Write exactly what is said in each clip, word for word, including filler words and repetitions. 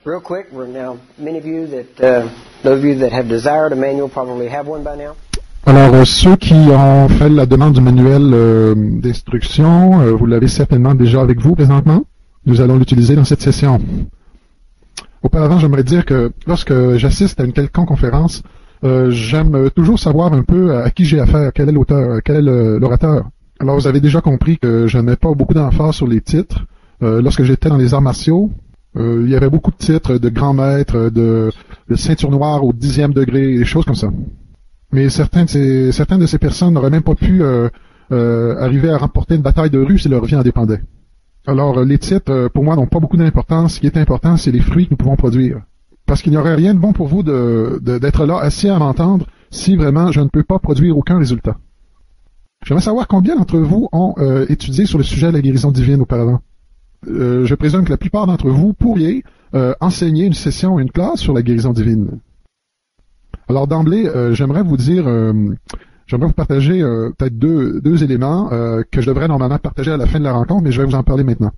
Real quick, we're now many of you that uh, those of you that have desired a manual probably have one by now. Alors, euh, ceux qui ont fait la demande du manuel euh, d'instruction, euh, vous l'avez certainement déjà avec vous présentement. Nous allons l'utiliser dans cette session. Auparavant, j'aimerais dire que lorsque j'assiste à une quelconque conférence, euh, j'aime toujours savoir un peu à qui j'ai affaire, quel est l'auteur, quel est le, l'orateur. Alors, vous avez déjà compris que je n'ai pas beaucoup d'emphase sur les titres. Euh, lorsque j'étais dans les arts martiaux, euh, il y avait beaucoup de titres de grands maîtres, de, de ceinture noire au dixième degré, des choses comme ça. Mais certains de ces, certaines de ces personnes n'auraient même pas pu euh, euh, arriver à remporter une bataille de rue si leur vie en dépendait. Alors, les titres, euh, pour moi, n'ont pas beaucoup d'importance. Ce qui est important, c'est les fruits que nous pouvons produire. Parce qu'il n'y aurait rien de bon pour vous de, de, d'être là, assis à m'entendre, si vraiment je ne peux pas produire aucun résultat. J'aimerais savoir combien d'entre vous ont euh, étudié sur le sujet de la guérison divine auparavant. Euh, je présume que la plupart d'entre vous pourriez euh, enseigner une session, une classe sur la guérison divine. Alors d'emblée, euh, j'aimerais vous dire, euh, j'aimerais vous partager euh, peut-être deux, deux éléments euh, que je devrais normalement partager à la fin de la rencontre, mais je vais vous en parler maintenant.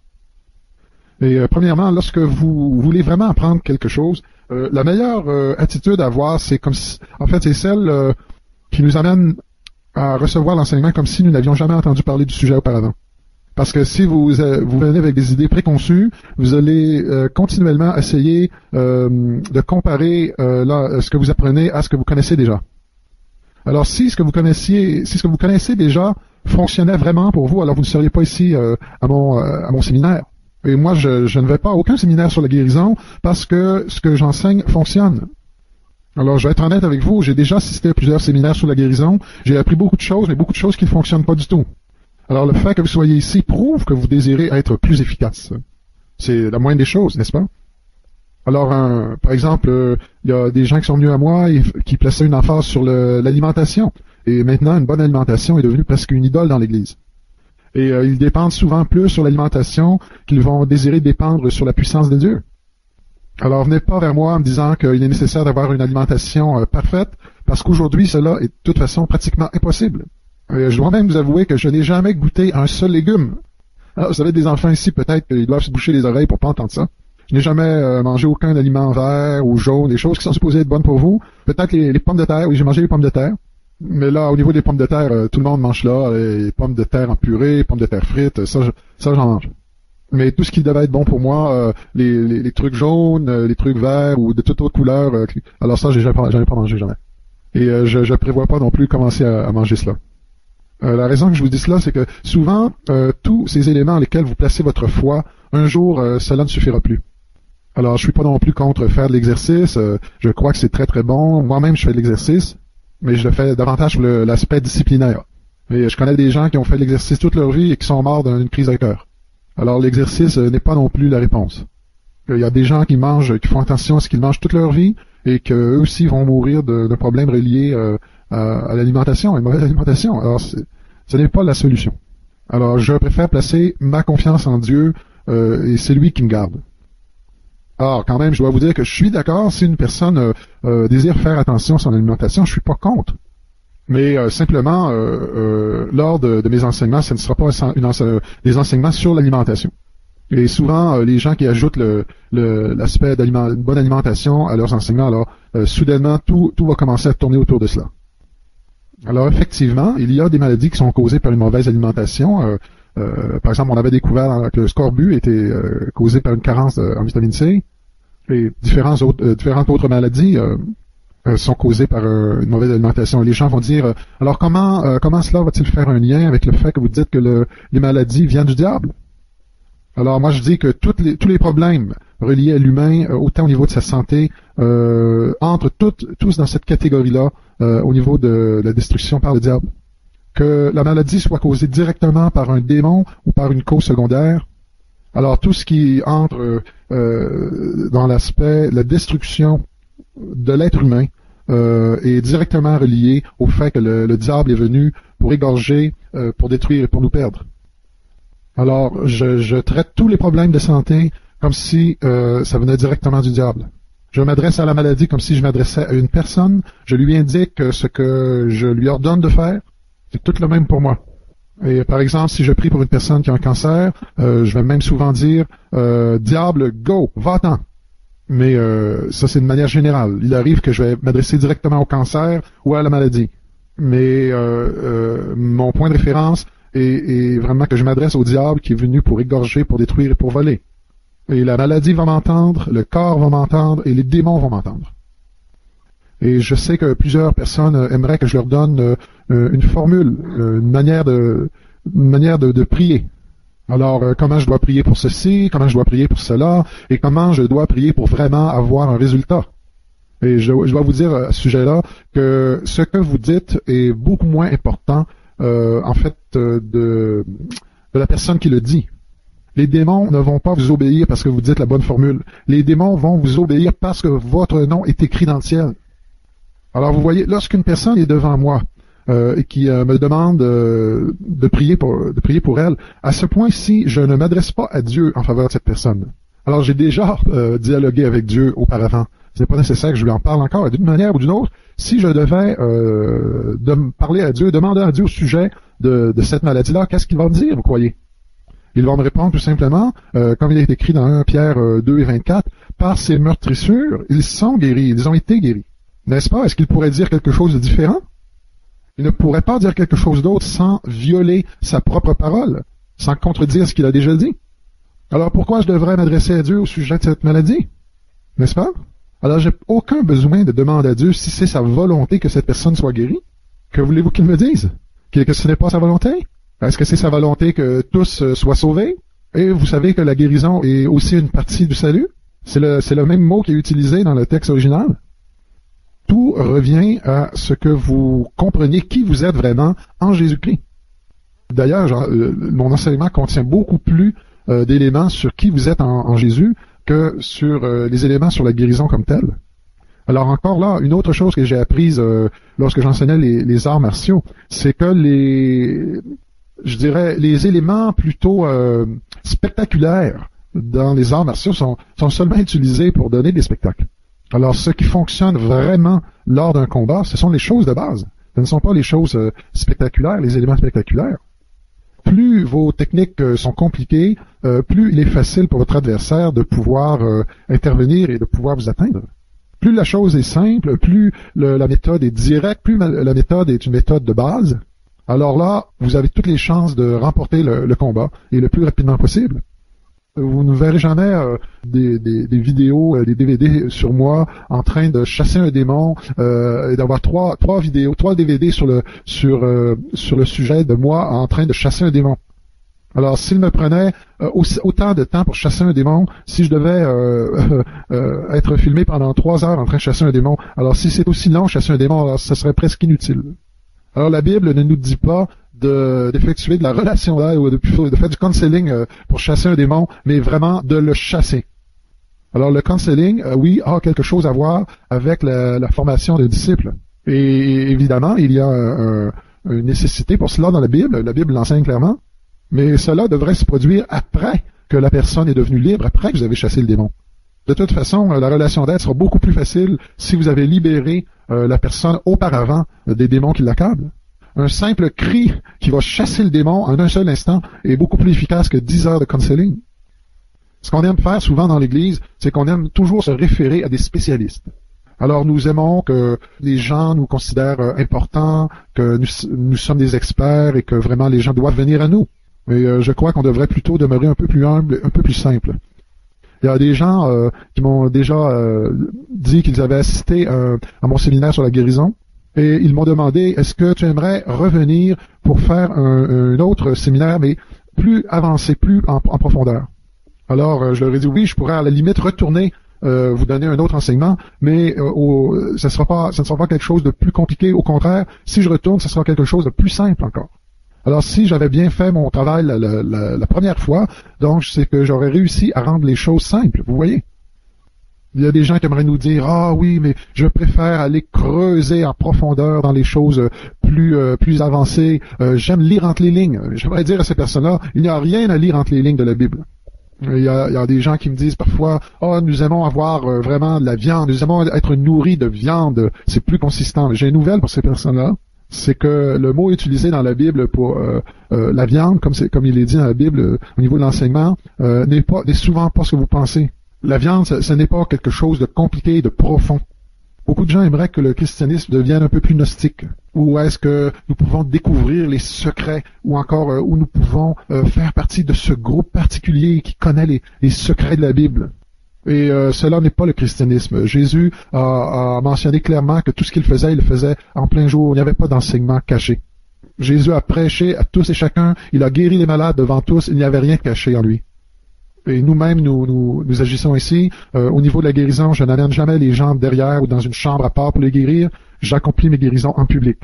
Et euh, premièrement, lorsque vous voulez vraiment apprendre quelque chose, euh, la meilleure euh, attitude à avoir, c'est comme si, en fait, c'est celle euh, qui nous amène à recevoir l'enseignement comme si nous n'avions jamais entendu parler du sujet auparavant. Parce que si vous euh, vous venez avec des idées préconçues, vous allez euh, continuellement essayer euh, de comparer euh, là, ce que vous apprenez à ce que vous connaissez déjà. Alors si ce que vous connaissiez, si ce que vous connaissez déjà fonctionnait vraiment pour vous, alors vous ne seriez pas ici euh, à mon euh, à mon séminaire. Et moi, je, je ne vais pas à aucun séminaire sur la guérison parce que ce que j'enseigne fonctionne. Alors, je vais être honnête avec vous, j'ai déjà assisté à plusieurs séminaires sur la guérison, j'ai appris beaucoup de choses, mais beaucoup de choses qui ne fonctionnent pas du tout. Alors, le fait que vous soyez ici prouve que vous désirez être plus efficace. C'est la moindre des choses, n'est-ce pas? Alors, un, par exemple, euh, il y a des gens qui sont venus à moi et qui plaçaient une emphase sur le, l'alimentation. Et maintenant, une bonne alimentation est devenue presque une idole dans l'Église. Et euh, ils dépendent souvent plus sur l'alimentation qu'ils vont désirer dépendre sur la puissance de Dieu. Alors, venez pas vers moi en me disant qu'il est nécessaire d'avoir une alimentation euh, parfaite, parce qu'aujourd'hui, cela est de toute façon pratiquement impossible. Euh, je dois même vous avouer que je n'ai jamais goûté un seul légume. Alors, vous avez des enfants ici, peut-être qu'ils doivent se boucher les oreilles pour pas entendre ça. Je n'ai jamais euh, mangé aucun aliment vert ou jaune, des choses qui sont supposées être bonnes pour vous. Peut-être les, les pommes de terre, oui, j'ai mangé les pommes de terre. Mais là, au niveau des pommes de terre, euh, tout le monde mange là, les pommes de terre en purée, pommes de terre frites, ça, je, ça j'en mange. Mais tout ce qui devait être bon pour moi, euh, les, les, les trucs jaunes, euh, les trucs verts ou de toute autre couleur, euh, alors ça, j'ai jamais, j'en ai pas mangé jamais. Et euh, je, je prévois pas non plus commencer à, à manger cela. Euh, la raison que je vous dis cela, c'est que souvent, euh, tous ces éléments dans lesquels vous placez votre foi, un jour, euh, cela ne suffira plus. Alors, je suis pas non plus contre faire de l'exercice. Euh, je crois que c'est très très bon. Moi-même, je fais de l'exercice, mais je le fais davantage pour le, l'aspect disciplinaire. Et je connais des gens qui ont fait de l'exercice toute leur vie et qui sont morts d'une crise de cœur. Alors, l'exercice euh, n'est pas non plus la réponse. Il y a des gens qui mangent, qui font attention à ce qu'ils mangent toute leur vie et qu'eux aussi vont mourir de, de problèmes reliés euh, à, à l'alimentation, à une mauvaise alimentation. Alors, c'est, ce n'est pas la solution. Alors, je préfère placer ma confiance en Dieu euh, et c'est lui qui me garde. Alors, quand même, je dois vous dire que je suis d'accord si une personne euh, euh, désire faire attention à son alimentation, je suis pas contre. Mais euh, simplement, euh, euh, lors de, de mes enseignements, ce ne sera pas une, une, des enseignements sur l'alimentation. Et souvent, euh, les gens qui ajoutent le, le, l'aspect d'une bonne alimentation à leurs enseignements, alors euh, soudainement, tout, tout va commencer à tourner autour de cela. Alors, effectivement, il y a des maladies qui sont causées par une mauvaise alimentation. Euh, euh, par exemple, on avait découvert que le scorbut était euh, causé par une carence euh, en vitamine C. Et différentes autres, euh, différentes autres maladies euh, euh, sont causées par euh, une mauvaise alimentation. Et les gens vont dire, euh, alors comment euh, comment cela va-t-il faire un lien avec le fait que vous dites que le, les maladies viennent du diable? Alors moi je dis que toutes les, tous les problèmes reliés à l'humain, euh, autant au niveau de sa santé, euh, entrent toutes, tous dans cette catégorie-là euh, au niveau de, de la destruction par le diable. Que la maladie soit causée directement par un démon ou par une cause secondaire, alors tout ce qui entre euh, dans l'aspect de la destruction de l'être humain euh, est directement relié au fait que le, le diable est venu pour égorger, euh, pour détruire et pour nous perdre. Alors je, je traite tous les problèmes de santé comme si euh, ça venait directement du diable. Je m'adresse à la maladie comme si je m'adressais à une personne. Je lui indique ce que je lui ordonne de faire. C'est tout le même pour moi. Et par exemple, si je prie pour une personne qui a un cancer, euh, je vais même souvent dire euh, « Diable, go, va-t'en ». Mais euh, ça, c'est de manière générale. Il arrive que je vais m'adresser directement au cancer ou à la maladie. Mais euh, euh, mon point de référence est, est vraiment que je m'adresse au diable qui est venu pour égorger, pour détruire et pour voler. Et la maladie va m'entendre, le corps va m'entendre et les démons vont m'entendre. Et je sais que plusieurs personnes aimeraient que je leur donne euh, une formule, une manière de, une manière de, de prier. Alors, euh, comment je dois prier pour ceci, comment je dois prier pour cela, et comment je dois prier pour vraiment avoir un résultat. Et je, je dois vous dire à ce sujet-là que ce que vous dites est beaucoup moins important, euh, en fait, euh, de, de la personne qui le dit. Les démons ne vont pas vous obéir parce que vous dites la bonne formule. Les démons vont vous obéir parce que votre nom est écrit dans le ciel. Alors, vous voyez, lorsqu'une personne est devant moi, Euh, et qui euh, me demande euh, de prier pour de prier pour elle, à ce point-ci, je ne m'adresse pas à Dieu en faveur de cette personne. Alors j'ai déjà euh, dialogué avec Dieu auparavant. Ce n'est pas nécessaire que je lui en parle encore. D'une manière ou d'une autre, si je devais euh, de parler à Dieu, demander à Dieu au sujet de, de cette maladie-là, qu'est-ce qu'il va me dire, vous croyez? Il va me répondre tout simplement, euh, comme il est écrit dans premier Pierre euh, deux et vingt-quatre, par ces meurtrissures, ils sont guéris, ils ont été guéris. N'est-ce pas? Est-ce qu'il pourrait dire quelque chose de différent? Il ne pourrait pas dire quelque chose d'autre sans violer sa propre parole, sans contredire ce qu'il a déjà dit. Alors pourquoi je devrais m'adresser à Dieu au sujet de cette maladie? N'est-ce pas? Alors j'ai aucun besoin de demander à Dieu si c'est sa volonté que cette personne soit guérie. Que voulez-vous qu'il me dise? Que, que ce n'est pas sa volonté? Est-ce que c'est sa volonté que tous euh, soient sauvés? Et vous savez que la guérison est aussi une partie du salut? C'est le, c'est le même mot qui est utilisé dans le texte original. Tout revient à ce que vous compreniez qui vous êtes vraiment en Jésus-Christ. D'ailleurs, genre, euh, mon enseignement contient beaucoup plus euh, d'éléments sur qui vous êtes en, en Jésus que sur euh, les éléments sur la guérison comme telle. Alors encore là, une autre chose que j'ai apprise euh, lorsque j'enseignais les, les arts martiaux, c'est que les, je dirais, les éléments plutôt euh, spectaculaires dans les arts martiaux sont, sont seulement utilisés pour donner des spectacles. Alors, ce qui fonctionne vraiment lors d'un combat, ce sont les choses de base. Ce ne sont pas les choses euh, spectaculaires, les éléments spectaculaires. Plus vos techniques euh, sont compliquées, euh, plus il est facile pour votre adversaire de pouvoir euh, intervenir et de pouvoir vous atteindre. Plus la chose est simple, plus le, la méthode est directe, plus ma, la méthode est une méthode de base, alors là, vous avez toutes les chances de remporter le, le combat et le plus rapidement possible. Vous ne verrez jamais euh, des, des, des vidéos, euh, des D V D sur moi en train de chasser un démon euh, et d'avoir trois trois vidéos, trois D V D sur le sur euh, sur le sujet de moi en train de chasser un démon. Alors, s'il me prenait euh, aussi, autant de temps pour chasser un démon, si je devais euh, euh, être filmé pendant trois heures en train de chasser un démon, alors si c'est aussi long chasser un démon, alors ça serait presque inutile. Alors, la Bible ne nous dit pas de, d'effectuer de la relation d'aide ou de, de faire du counseling euh, pour chasser un démon, mais vraiment de le chasser. Alors, le counseling, euh, oui, a quelque chose à voir avec la, la formation de disciples. Et évidemment, il y a un, une nécessité pour cela dans la Bible. La Bible l'enseigne clairement. Mais cela devrait se produire après que la personne est devenue libre, après que vous avez chassé le démon. De toute façon, la relation d'aide sera beaucoup plus facile si vous avez libéré euh, la personne auparavant euh, des démons qui l'accablent. Un simple cri qui va chasser le démon en un seul instant est beaucoup plus efficace que dix heures de counseling. Ce qu'on aime faire souvent dans l'Église, c'est qu'on aime toujours se référer à des spécialistes. Alors nous aimons que les gens nous considèrent euh, importants, que nous, nous sommes des experts et que vraiment les gens doivent venir à nous. Mais euh, je crois qu'on devrait plutôt demeurer un peu plus humble, un peu plus simple. Il y a des gens euh, qui m'ont déjà euh, dit qu'ils avaient assisté euh, à mon séminaire sur la guérison et ils m'ont demandé, est-ce que tu aimerais revenir pour faire un, un autre séminaire, mais plus avancé, plus en, en profondeur? Alors, euh, je leur ai dit, oui, je pourrais à la limite retourner euh, vous donner un autre enseignement, mais euh, au, ça sera pas, ça ne sera pas quelque chose de plus compliqué. Au contraire, si je retourne, ça sera quelque chose de plus simple encore. Alors, si j'avais bien fait mon travail la, la, la, la première fois, donc c'est que j'aurais réussi à rendre les choses simples, vous voyez. Il y a des gens qui aimeraient nous dire, ah oui, mais je préfère aller creuser en profondeur dans les choses plus euh, plus avancées. Euh, j'aime lire entre les lignes. J'aimerais dire à ces personnes-là, il n'y a rien à lire entre les lignes de la Bible. Il y a, il y a des gens qui me disent parfois, oh, nous aimons avoir euh, vraiment de la viande, nous aimons être nourris de viande, c'est plus consistant. J'ai une nouvelle pour ces personnes-là. C'est que le mot utilisé dans la Bible pour euh, euh, la viande, comme c'est comme il est dit dans la Bible euh, au niveau de l'enseignement, euh, n'est pas n'est souvent pas ce que vous pensez. La viande, ce, ce n'est pas quelque chose de compliqué, de profond. Beaucoup de gens aimeraient que le christianisme devienne un peu plus gnostique. Où est-ce que nous pouvons découvrir les secrets, ou encore euh, où nous pouvons euh, faire partie de ce groupe particulier qui connaît les, les secrets de la Bible. Et euh, cela n'est pas le christianisme. Jésus a, a mentionné clairement que tout ce qu'il faisait, il le faisait en plein jour. Il n'y avait pas d'enseignement caché. Jésus a prêché à tous et chacun. Il a guéri les malades devant tous. Il n'y avait rien de caché en lui. Et nous-mêmes, nous, nous, nous agissons ici. Euh, au niveau de la guérison, je n'amène jamais les gens derrière ou dans une chambre à part pour les guérir. J'accomplis mes guérisons en public.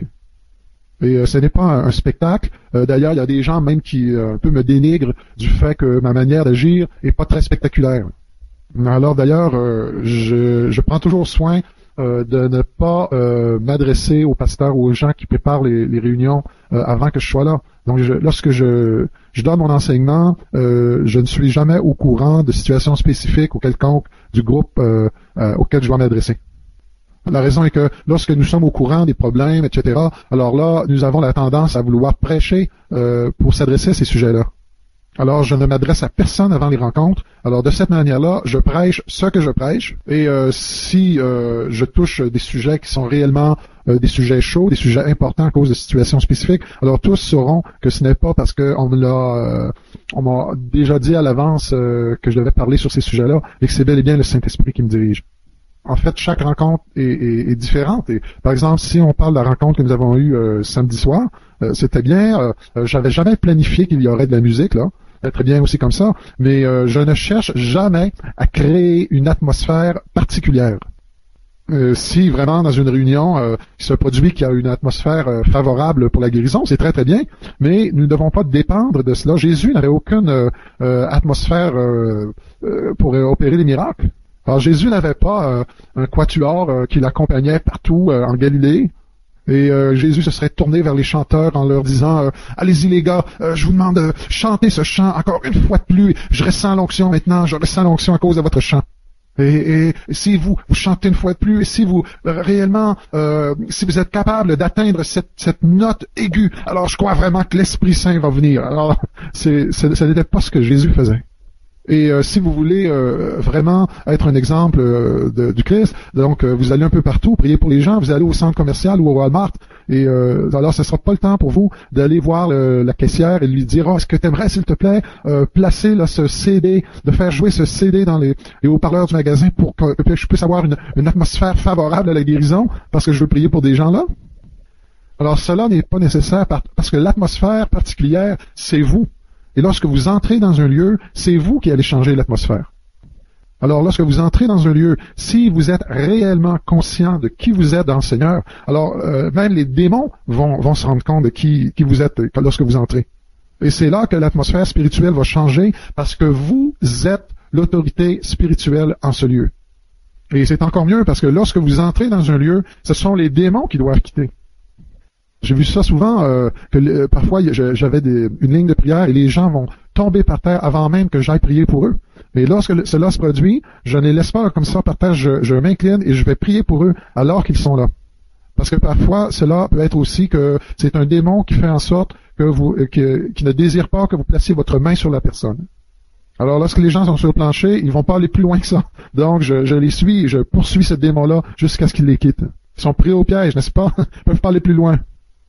Et euh, ce n'est pas un, un spectacle. Euh, D'ailleurs, il y a des gens même qui euh, un peu me dénigrent du fait que ma manière d'agir est pas très spectaculaire. Alors d'ailleurs, euh, je, je prends toujours soin euh, de ne pas euh, m'adresser aux pasteurs ou aux gens qui préparent les, les réunions euh, avant que je sois là. Donc je, lorsque je, je donne mon enseignement, euh, je ne suis jamais au courant de situations spécifiques ou quelconques du groupe euh, euh, auquel je dois m'adresser. La raison est que lorsque nous sommes au courant des problèmes, et cetera, alors là, nous avons la tendance à vouloir prêcher euh, pour s'adresser à ces sujets-là. Alors, je ne m'adresse à personne avant les rencontres. Alors, de cette manière-là, je prêche ce que je prêche. Et euh, si euh, je touche des sujets qui sont réellement euh, des sujets chauds, des sujets importants à cause de situations spécifiques, alors tous sauront que ce n'est pas parce qu'on me l'a, euh, on m'a déjà dit à l'avance euh, que je devais parler sur ces sujets-là, et que c'est bel et bien le Saint-Esprit qui me dirige. En fait, chaque rencontre est, est, est différente. Et, par exemple, si on parle de la rencontre que nous avons eue euh, samedi soir, euh, c'était bien. Euh, j'avais jamais planifié qu'il y aurait de la musique là. Très bien aussi comme ça, mais euh, je ne cherche jamais à créer une atmosphère particulière. Euh, si vraiment dans une réunion euh, il se produit qu'il y a une atmosphère euh, favorable pour la guérison, c'est très très bien, mais nous ne devons pas dépendre de cela. Jésus n'avait aucune euh, euh, atmosphère euh, euh, pour opérer des miracles. Alors Jésus n'avait pas euh, un quatuor euh, qui l'accompagnait partout euh, en Galilée. Et euh, Jésus se serait tourné vers les chanteurs en leur disant euh, « Allez-y les gars, euh, je vous demande de chanter ce chant encore une fois de plus. Je ressens l'onction maintenant, je ressens l'onction à cause de votre chant. » Et, et si vous, vous chantez une fois de plus, et si vous réellement, euh, si vous êtes capable d'atteindre cette, cette note aiguë, alors je crois vraiment que l'Esprit Saint va venir. Alors, c'est, c'est, ce n'était pas ce que Jésus faisait. Et euh, si vous voulez euh, vraiment être un exemple euh, de, du Christ, donc euh, vous allez un peu partout, prier pour les gens, vous allez au centre commercial ou au Walmart, et euh, alors ce ne sera pas le temps pour vous d'aller voir le, la caissière et lui dire oh, « Est-ce que tu aimerais, s'il te plaît, euh, placer là, ce C D, de faire jouer ce C D dans les, les haut-parleurs du magasin pour que, que je puisse avoir une, une atmosphère favorable à la guérison, parce que je veux prier pour des gens là? » Alors cela n'est pas nécessaire parce que l'atmosphère particulière, c'est vous. Et lorsque vous entrez dans un lieu, c'est vous qui allez changer l'atmosphère. Alors, lorsque vous entrez dans un lieu, si vous êtes réellement conscient de qui vous êtes dans le Seigneur, alors euh, même les démons vont, vont se rendre compte de qui, qui vous êtes lorsque vous entrez. Et c'est là que l'atmosphère spirituelle va changer parce que vous êtes l'autorité spirituelle en ce lieu. Et c'est encore mieux parce que lorsque vous entrez dans un lieu, ce sont les démons qui doivent quitter. J'ai vu ça souvent, euh, que euh, parfois j'avais des, une ligne de prière et les gens vont tomber par terre avant même que j'aille prier pour eux. Mais lorsque cela se produit, je ne les laisse pas comme ça par terre, je, je m'incline et je vais prier pour eux alors qu'ils sont là. Parce que parfois, cela peut être aussi que c'est un démon qui fait en sorte que vous, que, qui ne désire pas que vous placiez votre main sur la personne. Alors lorsque les gens sont sur le plancher, ils vont pas aller plus loin que ça. Donc je, je les suis, je poursuis ce démon-là jusqu'à ce qu'ils les quittent. Ils sont pris au piège, n'est-ce pas? Ils peuvent pas aller plus loin.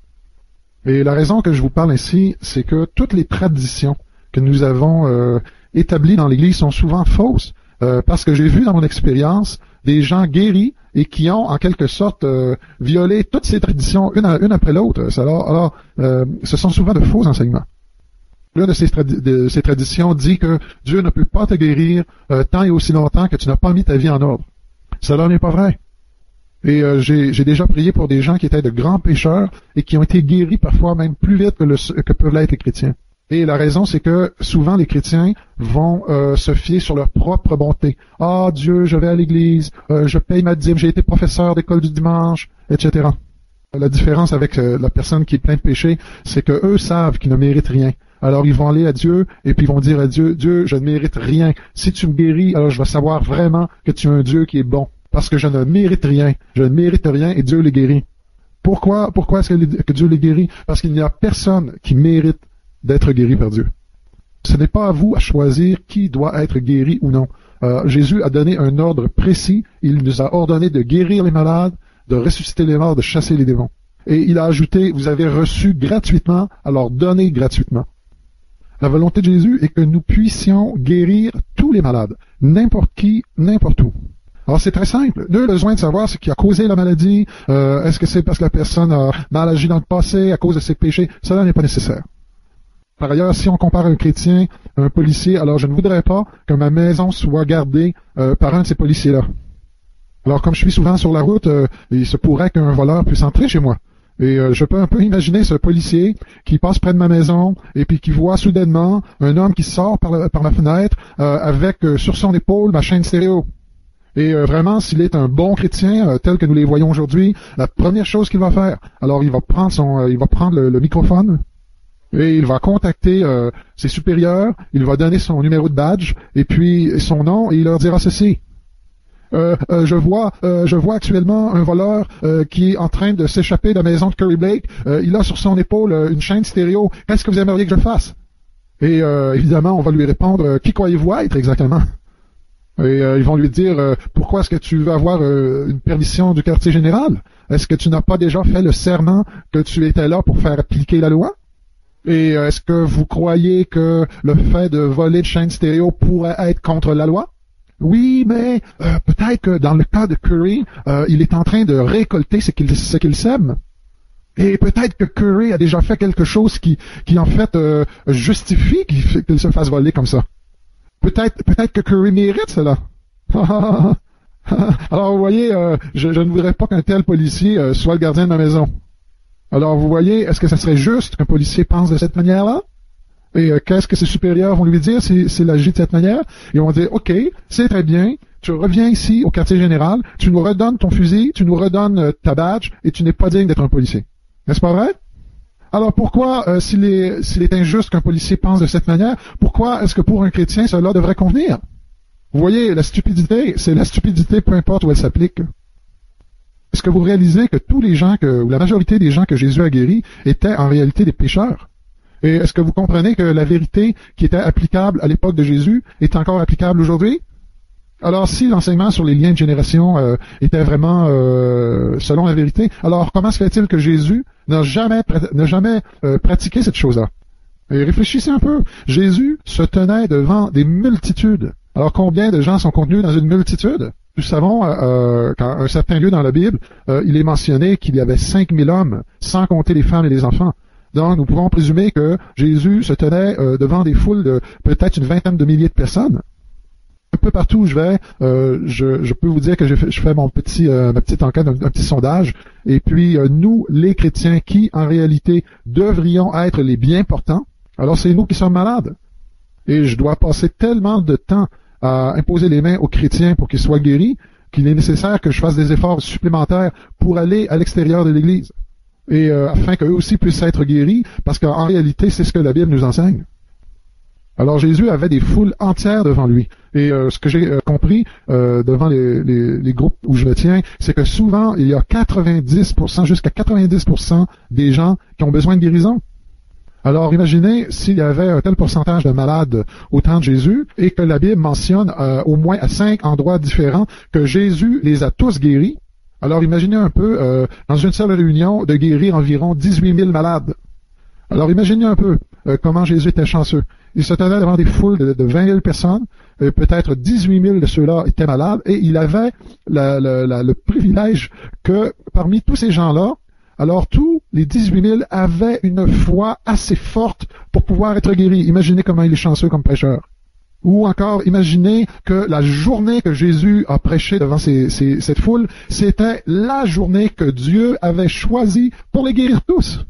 Et la raison que je vous parle ainsi, c'est que toutes les traditions que nous avons euh, établies dans l'Église sont souvent fausses, euh, parce que j'ai vu dans mon expérience des gens guéris et qui ont en quelque sorte euh, violé toutes ces traditions une, à, une après l'autre. Alors, alors euh, ce sont souvent de faux enseignements. L'une de ces, tradi- de ces traditions dit que Dieu ne peut pas te guérir euh, tant et aussi longtemps que tu n'as pas mis ta vie en ordre. Cela n'est pas vrai. Et euh, j'ai, j'ai déjà prié pour des gens qui étaient de grands pécheurs et qui ont été guéris parfois même plus vite que, le, que peuvent l'être les chrétiens. Et la raison, c'est que souvent les chrétiens vont euh, se fier sur leur propre bonté. « Ah, Dieu, je vais à l'église, euh, je paye ma dîme, j'ai été professeur d'école du dimanche, et cetera » La différence avec euh, la personne qui est pleine de péché, c'est que eux savent qu'ils ne méritent rien. Alors ils vont aller à Dieu et puis ils vont dire à Dieu, « Dieu, je ne mérite rien. Si tu me guéris, alors je vais savoir vraiment que tu es un Dieu qui est bon. » Parce que je ne mérite rien. Je ne mérite rien et Dieu les guérit. Pourquoi, pourquoi est-ce que, que Dieu les guérit? Parce qu'il n'y a personne qui mérite d'être guéri par Dieu. Ce n'est pas à vous à choisir qui doit être guéri ou non. euh, Jésus a donné un ordre précis. Il nous a ordonné de guérir les malades, de ressusciter les morts, de chasser les démons. Et il a ajouté, vous avez reçu gratuitement, alors donnez gratuitement. La volonté de Jésus est que nous puissions guérir tous les malades, n'importe qui, n'importe où. Alors c'est très simple. Nul besoin de savoir ce qui a causé la maladie. Euh, est-ce que c'est parce que la personne a mal agi dans le passé à cause de ses péchés? Cela n'est pas nécessaire. Par ailleurs, si on compare un chrétien à un policier, alors je ne voudrais pas que ma maison soit gardée euh, par un de ces policiers-là. Alors comme je suis souvent sur la route, euh, il se pourrait qu'un voleur puisse entrer chez moi. Et euh, je peux un peu imaginer ce policier qui passe près de ma maison et puis qui voit soudainement un homme qui sort par la, par la fenêtre euh, avec euh, sur son épaule ma chaîne stéréo. Et euh, vraiment, s'il est un bon chrétien euh, tel que nous les voyons aujourd'hui, la première chose qu'il va faire, alors il va prendre son, euh, il va prendre le, le microphone et il va contacter euh, ses supérieurs, il va donner son numéro de badge et puis son nom et il leur dira ceci. Euh, euh, je vois, euh, je vois actuellement un voleur euh, qui est en train de s'échapper de la maison de Curry Blake. Euh, il a sur son épaule euh, une chaîne stéréo. Qu'est-ce que vous aimeriez que je fasse? Et euh, évidemment, on va lui répondre euh, qui croyez-vous être exactement? Et euh, ils vont lui dire euh, pourquoi est-ce que tu veux avoir euh, une permission du quartier général? Est-ce que tu n'as pas déjà fait le serment que tu étais là pour faire appliquer la loi? Et euh, est-ce que vous croyez que le fait de voler de chaîne stéréo pourrait être contre la loi? Oui, mais euh, peut-être que dans le cas de Curry, euh, il est en train de récolter ce qu'il ce qu'il sème. Et peut-être que Curry a déjà fait quelque chose qui, qui en fait euh, justifie qu'il, qu'il se fasse voler comme ça. Peut-être peut-être que Curry mérite cela. Alors vous voyez, euh, je, je ne voudrais pas qu'un tel policier euh, soit le gardien de ma maison. Alors vous voyez, est-ce que ça serait juste qu'un policier pense de cette manière-là? Et euh, qu'est-ce que ses supérieurs vont lui dire s'il si, si agit de cette manière? Ils vont dire, OK, c'est très bien, tu reviens ici au quartier général, tu nous redonnes ton fusil, tu nous redonnes euh, ta badge, et tu n'es pas digne d'être un policier. N'est-ce pas vrai? Alors pourquoi, euh, s'il est, s'il est injuste qu'un policier pense de cette manière, pourquoi est-ce que pour un chrétien cela devrait convenir? Vous voyez, la stupidité, c'est la stupidité peu importe où elle s'applique. Est-ce que vous réalisez que tous les gens, que, ou la majorité des gens que Jésus a guéris étaient en réalité des pécheurs? Et est-ce que vous comprenez que la vérité qui était applicable à l'époque de Jésus est encore applicable aujourd'hui? Alors, si l'enseignement sur les liens de génération euh, était vraiment euh, selon la vérité, alors comment se fait-il que Jésus n'a jamais, n'a jamais euh, pratiqué cette chose-là? Et réfléchissez un peu. Jésus se tenait devant des multitudes. Alors, combien de gens sont contenus dans une multitude? Nous savons euh, qu'à un certain lieu dans la Bible, euh, il est mentionné qu'il y avait cinq mille hommes, sans compter les femmes et les enfants. Donc, nous pouvons présumer que Jésus se tenait euh, devant des foules de peut-être une vingtaine de milliers de personnes. Un peu partout où je vais, euh, je, je peux vous dire que je fais, je fais mon petit, euh, ma petite enquête, un, un petit sondage. Et puis, euh, nous, les chrétiens, qui en réalité devrions être les bien portants, alors c'est nous qui sommes malades. Et je dois passer tellement de temps à imposer les mains aux chrétiens pour qu'ils soient guéris, qu'il est nécessaire que je fasse des efforts supplémentaires pour aller à l'extérieur de l'Église. Et euh, afin qu'eux aussi puissent être guéris, parce qu'en réalité, c'est ce que la Bible nous enseigne. Alors Jésus avait des foules entières devant lui. Et euh, ce que j'ai euh, compris euh, devant les, les, les groupes où je me tiens, c'est que souvent, il y a quatre-vingt-dix pour cent, jusqu'à quatre-vingt-dix pour cent des gens qui ont besoin de guérison. Alors imaginez s'il y avait un tel pourcentage de malades au temps de Jésus et que la Bible mentionne euh, au moins à cinq endroits différents que Jésus les a tous guéris. Alors imaginez un peu, euh, dans une seule réunion, de guérir environ dix-huit mille malades. Alors imaginez un peu euh, comment Jésus était chanceux. Il se tenait devant des foules de, de vingt mille personnes, euh, peut-être dix-huit mille de ceux-là étaient malades, et il avait la, la, la, le privilège que parmi tous ces gens-là, alors tous les dix-huit mille avaient une foi assez forte pour pouvoir être guéris. Imaginez comment il est chanceux comme prêcheur. Ou encore, imaginez que la journée que Jésus a prêché devant ces, ces, cette foule, c'était la journée que Dieu avait choisie pour les guérir tous.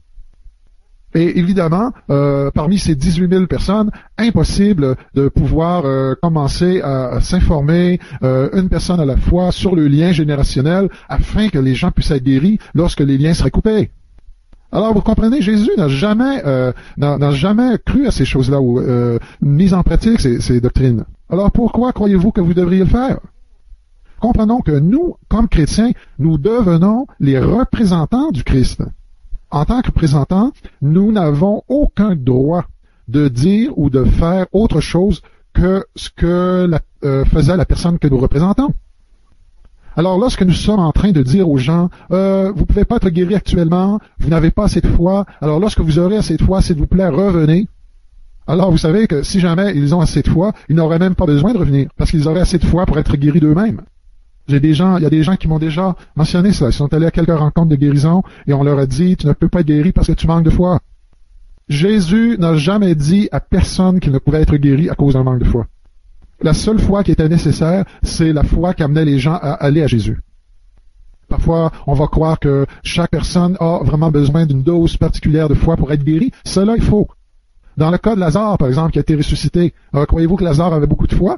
Et évidemment, euh, parmi ces dix-huit mille personnes, impossible de pouvoir euh, commencer à, à s'informer euh, une personne à la fois sur le lien générationnel afin que les gens puissent être guéris lorsque les liens seraient coupés. Alors, vous comprenez, Jésus n'a jamais, euh, n'a, n'a jamais cru à ces choses-là ou euh, mis en pratique ces, ces doctrines. Alors, pourquoi croyez-vous que vous devriez le faire? Comprenons que nous, comme chrétiens, nous devenons les représentants du Christ. En tant que représentants, nous n'avons aucun droit de dire ou de faire autre chose que ce que la, euh, faisait la personne que nous représentons. Alors, lorsque nous sommes en train de dire aux gens, euh, vous ne pouvez pas être guéri actuellement, vous n'avez pas assez de foi, alors lorsque vous aurez assez de foi, s'il vous plaît, revenez. Alors, vous savez que si jamais ils ont assez de foi, ils n'auraient même pas besoin de revenir, parce qu'ils auraient assez de foi pour être guéris d'eux-mêmes. J'ai des gens, il y a des gens qui m'ont déjà mentionné ça. Ils sont allés à quelques rencontres de guérison et on leur a dit, tu ne peux pas être guéri parce que tu manques de foi. Jésus n'a jamais dit à personne qu'il ne pouvait être guéri à cause d'un manque de foi. La seule foi qui était nécessaire, c'est la foi qui amenait les gens à aller à Jésus. Parfois, on va croire que chaque personne a vraiment besoin d'une dose particulière de foi pour être guéri. Cela est faux. Dans le cas de Lazare, par exemple, qui a été ressuscité, euh, croyez-vous que Lazare avait beaucoup de foi?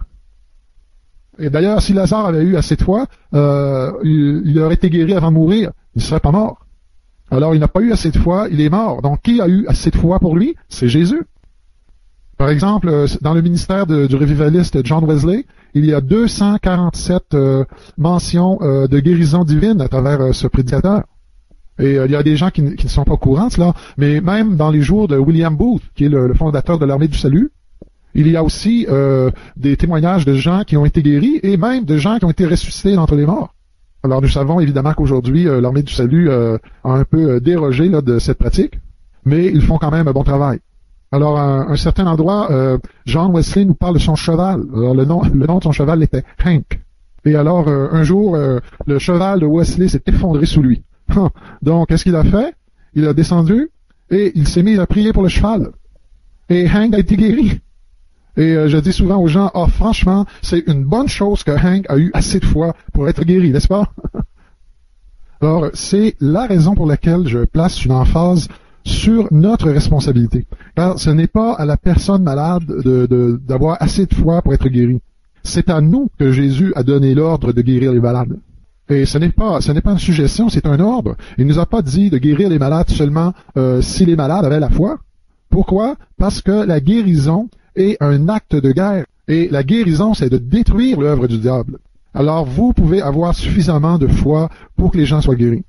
Et d'ailleurs, si Lazare avait eu assez de foi, euh, il, il aurait été guéri avant de mourir. Il ne serait pas mort. Alors, il n'a pas eu assez de foi, il est mort. Donc, qui a eu assez de foi pour lui? C'est Jésus. Par exemple, dans le ministère de, du revivaliste John Wesley, il y a deux cent quarante-sept euh, mentions euh, de guérison divine à travers euh, ce prédicateur. Et euh, il y a des gens qui, qui ne sont pas au courant de cela, mais même dans les jours de William Booth, qui est le, le fondateur de l'Armée du Salut, il y a aussi euh, des témoignages de gens qui ont été guéris et même de gens qui ont été ressuscités d'entre les morts. Alors nous savons évidemment qu'aujourd'hui, euh, l'Armée du Salut euh, a un peu euh, dérogé là, de cette pratique, mais ils font quand même un bon travail. Alors, à un, un certain endroit, euh, John Wesley nous parle de son cheval. Alors, le nom, le nom de son cheval était Hank. Et alors, euh, un jour, euh, le cheval de Wesley s'est effondré sous lui. Donc, qu'est-ce qu'il a fait? Il a descendu et il s'est mis à prier pour le cheval. Et Hank a été guéri. Et euh, je dis souvent aux gens, ah, oh, franchement, c'est une bonne chose que Hank a eu assez de foi pour être guéri, n'est-ce pas? Alors, c'est la raison pour laquelle je place une emphase sur notre responsabilité. Car ce n'est pas à la personne malade de, de, d'avoir assez de foi pour être guéri. C'est à nous que Jésus a donné l'ordre de guérir les malades. Et ce n'est pas, ce n'est pas une suggestion, c'est un ordre. Il ne nous a pas dit de guérir les malades seulement euh, si les malades avaient la foi. Pourquoi? Parce que la guérison est un acte de guerre. Et la guérison, c'est de détruire l'œuvre du diable. Alors, vous pouvez avoir suffisamment de foi pour que les gens soient guéris.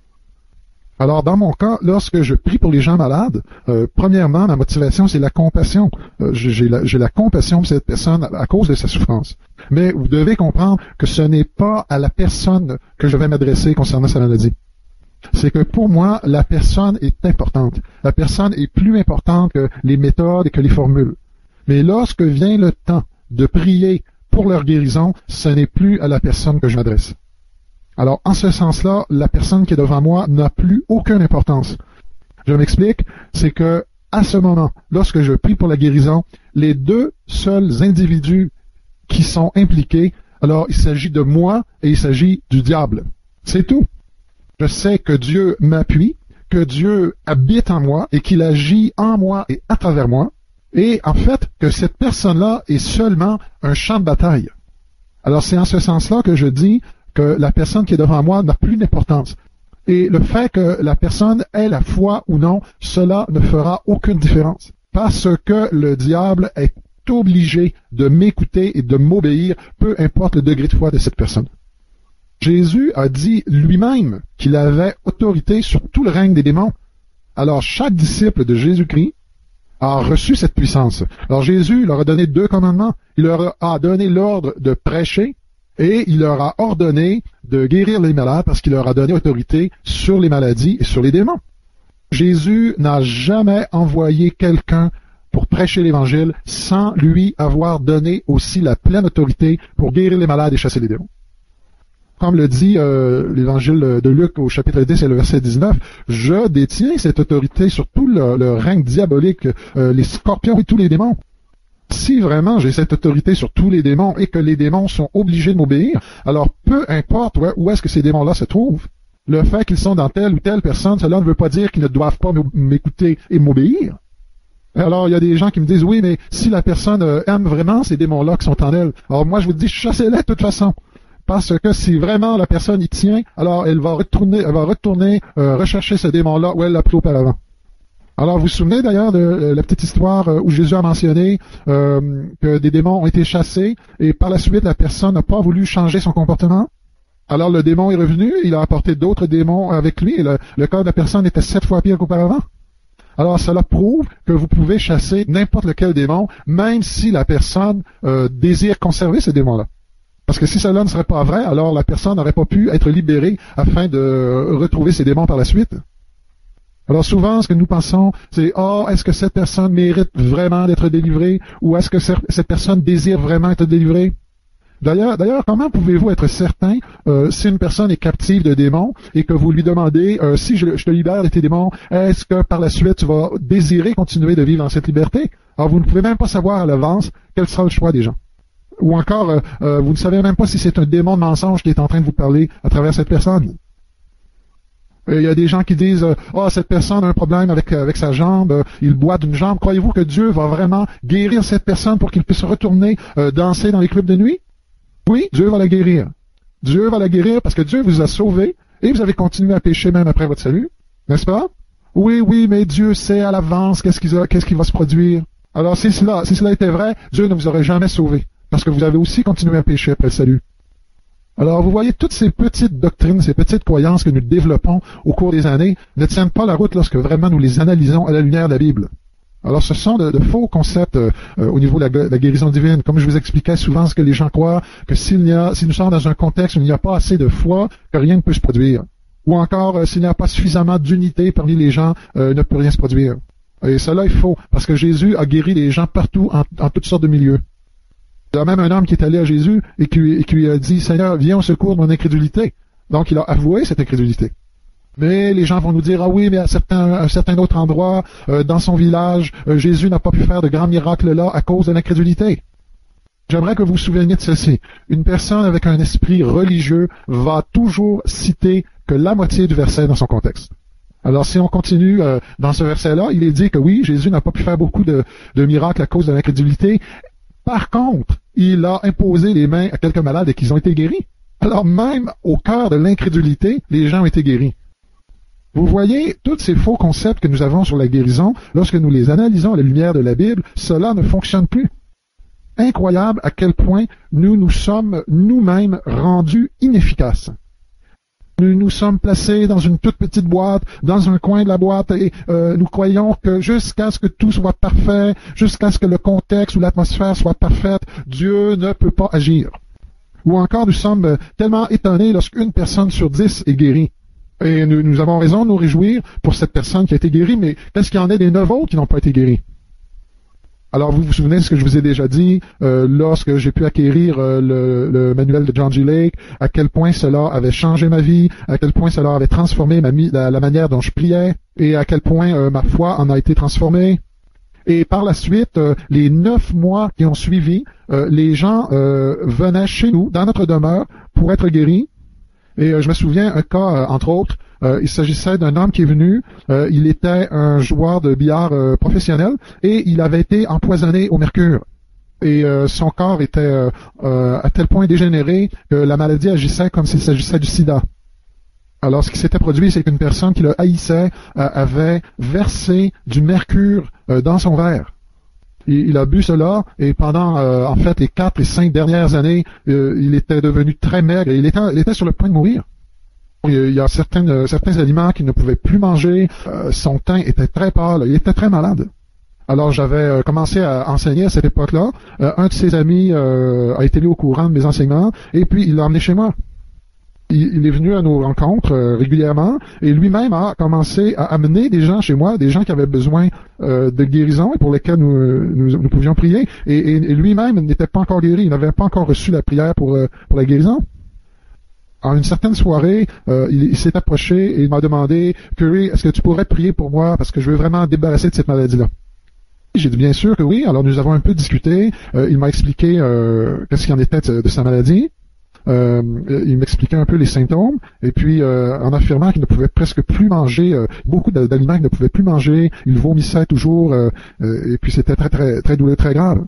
Alors, dans mon cas, lorsque je prie pour les gens malades, euh, premièrement, ma motivation, c'est la compassion. Euh, j'ai, la, j'ai la compassion pour cette personne à, à cause de sa souffrance. Mais vous devez comprendre que ce n'est pas à la personne que je vais m'adresser concernant sa maladie. C'est que pour moi, la personne est importante. La personne est plus importante que les méthodes et que les formules. Mais lorsque vient le temps de prier pour leur guérison, ce n'est plus à la personne que je m'adresse. Alors, en ce sens-là, la personne qui est devant moi n'a plus aucune importance. Je m'explique, c'est que, à ce moment, lorsque je prie pour la guérison, les deux seuls individus qui sont impliqués, alors il s'agit de moi et il s'agit du diable. C'est tout. Je sais que Dieu m'appuie, que Dieu habite en moi et qu'il agit en moi et à travers moi, et en fait, que cette personne-là est seulement un champ de bataille. Alors, c'est en ce sens-là que je dis que la personne qui est devant moi n'a plus d'importance. Et le fait que la personne ait la foi ou non, cela ne fera aucune différence. Parce que le diable est obligé de m'écouter et de m'obéir, peu importe le degré de foi de cette personne. Jésus a dit lui-même qu'il avait autorité sur tout le règne des démons. Alors, chaque disciple de Jésus-Christ a reçu cette puissance. Alors, Jésus leur a donné deux commandements. Il leur a donné l'ordre de prêcher, et il leur a ordonné de guérir les malades parce qu'il leur a donné autorité sur les maladies et sur les démons. Jésus n'a jamais envoyé quelqu'un pour prêcher l'Évangile sans lui avoir donné aussi la pleine autorité pour guérir les malades et chasser les démons. Comme le dit euh, l'Évangile de Luc au chapitre dix et le verset dix-neuf, je détiens cette autorité sur tout le, le règne diabolique, euh, les scorpions et tous les démons. Si vraiment j'ai cette autorité sur tous les démons et que les démons sont obligés de m'obéir, alors peu importe où est-ce que ces démons-là se trouvent, le fait qu'ils sont dans telle ou telle personne, cela ne veut pas dire qu'ils ne doivent pas m'écouter et m'obéir. Alors il y a des gens qui me disent, oui, mais si la personne aime vraiment ces démons-là qui sont en elle, alors moi je vous dis, chassez-les de toute façon. Parce que si vraiment la personne y tient, alors elle va retourner, elle va retourner euh, rechercher ce démon-là où elle l'a pris auparavant. Alors, vous vous souvenez d'ailleurs de euh, la petite histoire euh, où Jésus a mentionné euh, que des démons ont été chassés et par la suite, la personne n'a pas voulu changer son comportement? Alors, le démon est revenu, il a apporté d'autres démons avec lui et le, le cas de la personne était sept fois pire qu'auparavant. Alors cela prouve que vous pouvez chasser n'importe lequel démon, même si la personne euh, désire conserver ces démons-là. Parce que si cela ne serait pas vrai, alors la personne n'aurait pas pu être libérée afin de retrouver ses démons par la suite. Alors souvent, ce que nous pensons, c'est « Oh, est-ce que cette personne mérite vraiment d'être délivrée? Ou est-ce que cette personne désire vraiment être délivrée? » D'ailleurs, d'ailleurs, comment pouvez-vous être certain euh, si une personne est captive de démons et que vous lui demandez euh, « Si je, je te libère de tes démons, est-ce que par la suite tu vas désirer continuer de vivre dans cette liberté? » Alors vous ne pouvez même pas savoir à l'avance quel sera le choix des gens. Ou encore, euh, euh, vous ne savez même pas si c'est un démon de mensonge qui est en train de vous parler à travers cette personne. Il y a des gens qui disent « Oh, cette personne a un problème avec, avec sa jambe, il boit d'une jambe. Croyez-vous que Dieu va vraiment guérir cette personne pour qu'il puisse retourner euh, danser dans les clubs de nuit? » Oui, Dieu va la guérir. Dieu va la guérir parce que Dieu vous a sauvé et vous avez continué à pécher même après votre salut, n'est-ce pas? Oui, oui, mais Dieu sait à l'avance qu'est-ce qui, qu'est-ce qui va se produire. Alors si cela, si cela était vrai, Dieu ne vous aurait jamais sauvé parce que vous avez aussi continué à pécher après le salut. Alors, vous voyez, toutes ces petites doctrines, ces petites croyances que nous développons au cours des années ne tiennent pas la route lorsque vraiment nous les analysons à la lumière de la Bible. Alors, ce sont de, de faux concepts euh, au niveau de la, la guérison divine. Comme je vous expliquais souvent, ce que les gens croient, que s'il y a, si nous sommes dans un contexte où il n'y a pas assez de foi, que rien ne peut se produire. Ou encore, euh, s'il n'y a pas suffisamment d'unité parmi les gens, euh, ne peut rien se produire. Et cela est faux, parce que Jésus a guéri les gens partout, en, en toutes sortes de milieux. Il y a même un homme qui est allé à Jésus et qui, et qui lui a dit « Seigneur, viens au secours de mon incrédulité ». Donc, il a avoué cette incrédulité. Mais les gens vont nous dire « Ah oui, mais à, certains, à un certain autre endroit, euh, dans son village, euh, Jésus n'a pas pu faire de grands miracles là à cause de l'incrédulité ». J'aimerais que vous vous souveniez de ceci. Une personne avec un esprit religieux va toujours citer que la moitié du verset dans son contexte. Alors, si on continue euh, dans ce verset-là, il est dit que oui, Jésus n'a pas pu faire beaucoup de, de miracles à cause de l'incrédulité. Par contre, il a imposé les mains à quelques malades et qu'ils ont été guéris. Alors même au cœur de l'incrédulité, les gens ont été guéris. Vous voyez, tous ces faux concepts que nous avons sur la guérison, lorsque nous les analysons à la lumière de la Bible, cela ne fonctionne plus. Incroyable à quel point nous nous sommes nous-mêmes rendus inefficaces. Nous nous sommes placés dans une toute petite boîte, dans un coin de la boîte, et euh, nous croyons que jusqu'à ce que tout soit parfait, jusqu'à ce que le contexte ou l'atmosphère soit parfaite, Dieu ne peut pas agir. Ou encore, nous sommes tellement étonnés lorsqu'une personne sur dix est guérie. Et nous, nous avons raison de nous réjouir pour cette personne qui a été guérie, mais qu'est-ce qu'il y en a des neuf autres qui n'ont pas été guéris? Alors, vous vous souvenez de ce que je vous ai déjà dit euh, lorsque j'ai pu acquérir euh, le, le manuel de John G. Lake, à quel point cela avait changé ma vie, à quel point cela avait transformé ma, la, la manière dont je priais, et à quel point euh, ma foi en a été transformée. Et par la suite, euh, les neuf mois qui ont suivi, euh, les gens euh, venaient chez nous, dans notre demeure, pour être guéris. Et euh, je me souviens un cas, euh, entre autres, euh, il s'agissait d'un homme qui est venu, euh, il était un joueur de billard euh, professionnel et il avait été empoisonné au mercure. Et euh, son corps était euh, euh, à tel point dégénéré que la maladie agissait comme s'il s'agissait du sida. Alors ce qui s'était produit, c'est qu'une personne qui le haïssait euh, avait versé du mercure euh, dans son verre. Il, il a bu cela et pendant euh, en fait les quatre et cinq dernières années, euh, il était devenu très maigre et il était, il était sur le point de mourir. Il y a certains, euh, certains aliments qu'il ne pouvait plus manger, euh, son teint était très pâle, il était très malade. Alors j'avais euh, commencé à enseigner à cette époque-là. Euh, un de ses amis euh, a été mis au courant de mes enseignements et puis il l'a emmené chez moi. Il, il est venu à nos rencontres euh, régulièrement et lui-même a commencé à amener des gens chez moi, des gens qui avaient besoin euh, de guérison et pour lesquels nous, nous, nous pouvions prier. Et, et, et lui-même n'était pas encore guéri, il n'avait pas encore reçu la prière pour, euh, pour la guérison. En une certaine soirée, euh, il, il s'est approché et il m'a demandé « Curry, est-ce que tu pourrais prier pour moi parce que je veux vraiment me débarrasser de cette maladie-là » J'ai dit bien sûr que oui. Alors nous avons un peu discuté. Euh, il m'a expliqué euh, qu'est-ce qu'il en était de, de sa maladie. Euh, il m'expliquait un peu les symptômes. Et puis euh, en affirmant qu'il ne pouvait presque plus manger, euh, beaucoup d'aliments qu'il ne pouvait plus manger. Il vomissait toujours. Euh, euh, et puis c'était très très très douloureux, très grave.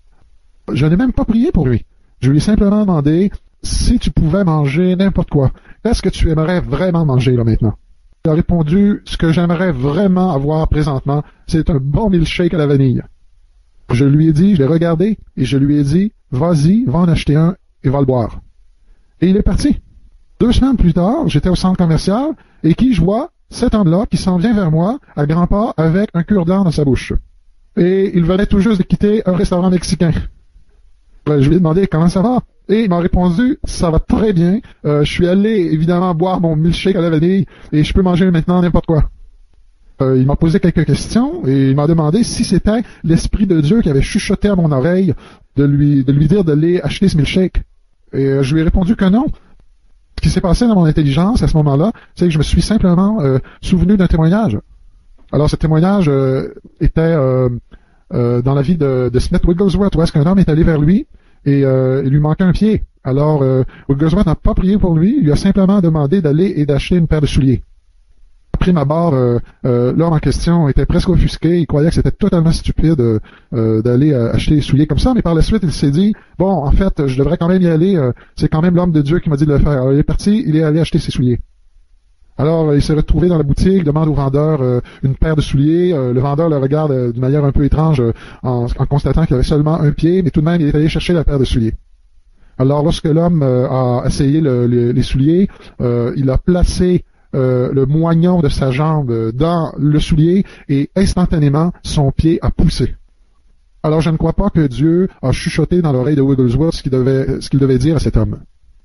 Je n'ai même pas prié pour lui. Je lui ai simplement demandé si tu pouvais manger n'importe quoi. Qu'est-ce que tu aimerais vraiment manger là maintenant? Il a répondu, ce que j'aimerais vraiment avoir présentement, c'est un bon milkshake à la vanille. Je lui ai dit, je l'ai regardé, et je lui ai dit, vas-y, va en acheter un et va le boire. Et il est parti. Deux semaines plus tard, j'étais au centre commercial, et qui je vois? cet homme-là qui s'en vient vers moi à grands pas avec un cure-dent dans sa bouche. Et il venait tout juste de quitter un restaurant mexicain. Ben, je lui ai demandé comment ça va. Et il m'a répondu, ça va très bien. Euh, je suis allé évidemment boire mon milkshake à la vanille et je peux manger maintenant n'importe quoi. Euh, il m'a posé quelques questions et il m'a demandé si c'était l'Esprit de Dieu qui avait chuchoté à mon oreille de lui, de lui dire d'aller acheter ce milkshake. Et euh, je lui ai répondu que non. Ce qui s'est passé dans mon intelligence à ce moment-là, c'est que je me suis simplement euh, souvenu d'un témoignage. Alors ce témoignage euh, était euh, euh, dans la vie de, de Smith Wigglesworth, où est-ce qu'un homme est allé vers lui et euh, il lui manquait un pied. Alors euh, Wigglesworth n'a pas prié pour lui, il lui a simplement demandé d'aller et d'acheter une paire de souliers. Après ma barre, euh, euh, l'homme en question était presque offusqué, il croyait que c'était totalement stupide euh, euh, d'aller euh, acheter des souliers comme ça, mais par la suite il s'est dit, bon, en fait, je devrais quand même y aller, euh, c'est quand même l'homme de Dieu qui m'a dit de le faire. Alors il est parti, il est allé acheter ses souliers. Alors, euh, il s'est retrouvé dans la boutique, demande au vendeur euh, une paire de souliers. Euh, le vendeur le regarde euh, d'une manière un peu étrange euh, en, en constatant qu'il avait seulement un pied, mais tout de même, il est allé chercher la paire de souliers. Alors, lorsque l'homme euh, a essayé le, le, les souliers, euh, il a placé euh, le moignon de sa jambe dans le soulier et instantanément, son pied a poussé. Alors, je ne crois pas que Dieu a chuchoté dans l'oreille de Wigglesworth ce qu'il devait, ce qu'il devait dire à cet homme.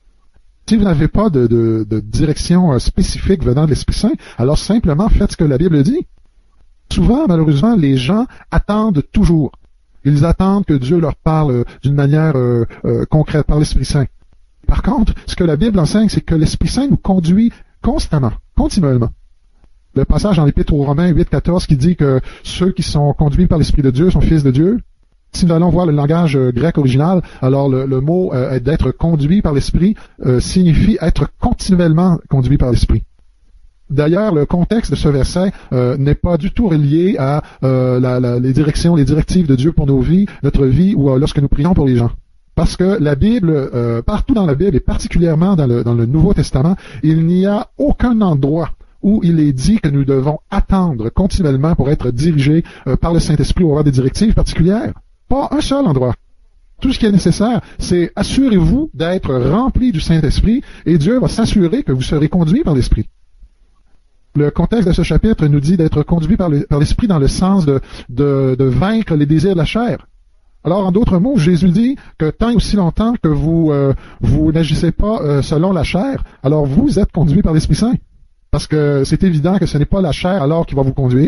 Si vous n'avez pas de, de, de direction spécifique venant de l'Esprit Saint, alors simplement faites ce que la Bible dit. Souvent, malheureusement, les gens attendent toujours. Ils attendent que Dieu leur parle d'une manière euh, euh, concrète par l'Esprit Saint. Par contre, ce que la Bible enseigne, c'est que l'Esprit Saint nous conduit constamment, continuellement. Le passage dans l'Épître aux Romains huit quatorze qui dit que ceux qui sont conduits par l'Esprit de Dieu sont fils de Dieu. Si nous allons voir le langage euh, grec original, alors le, le mot euh, d'être conduit par l'Esprit euh, signifie être continuellement conduit par l'Esprit. D'ailleurs, le contexte de ce verset euh, n'est pas du tout relié à euh, la, la, les directions, les directives de Dieu pour nos vies, notre vie ou euh, lorsque nous prions pour les gens. Parce que la Bible, euh, partout dans la Bible et particulièrement dans le, dans le Nouveau Testament, il n'y a aucun endroit où il est dit que nous devons attendre continuellement pour être dirigés euh, par le Saint-Esprit ou avoir des directives particulières. Pas un seul endroit. Tout ce qui est nécessaire, c'est assurez-vous d'être rempli du Saint-Esprit et Dieu va s'assurer que vous serez conduit par l'Esprit. Le contexte de ce chapitre nous dit d'être conduit par l'Esprit dans le sens de, de, de vaincre les désirs de la chair. Alors, en d'autres mots, Jésus dit que tant et aussi longtemps que vous, euh, vous n'agissez pas euh, selon la chair, alors vous êtes conduit par l'Esprit Saint. Parce que c'est évident que ce n'est pas la chair alors qui va vous conduire.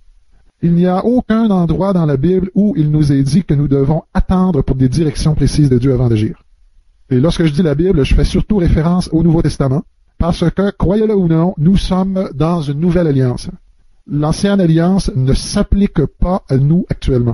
Il n'y a aucun endroit dans la Bible où il nous est dit que nous devons attendre pour des directions précises de Dieu avant d'agir. Et lorsque je dis la Bible, je fais surtout référence au Nouveau Testament, parce que, croyez-le ou non, nous sommes dans une nouvelle alliance. L'ancienne alliance ne s'applique pas à nous actuellement.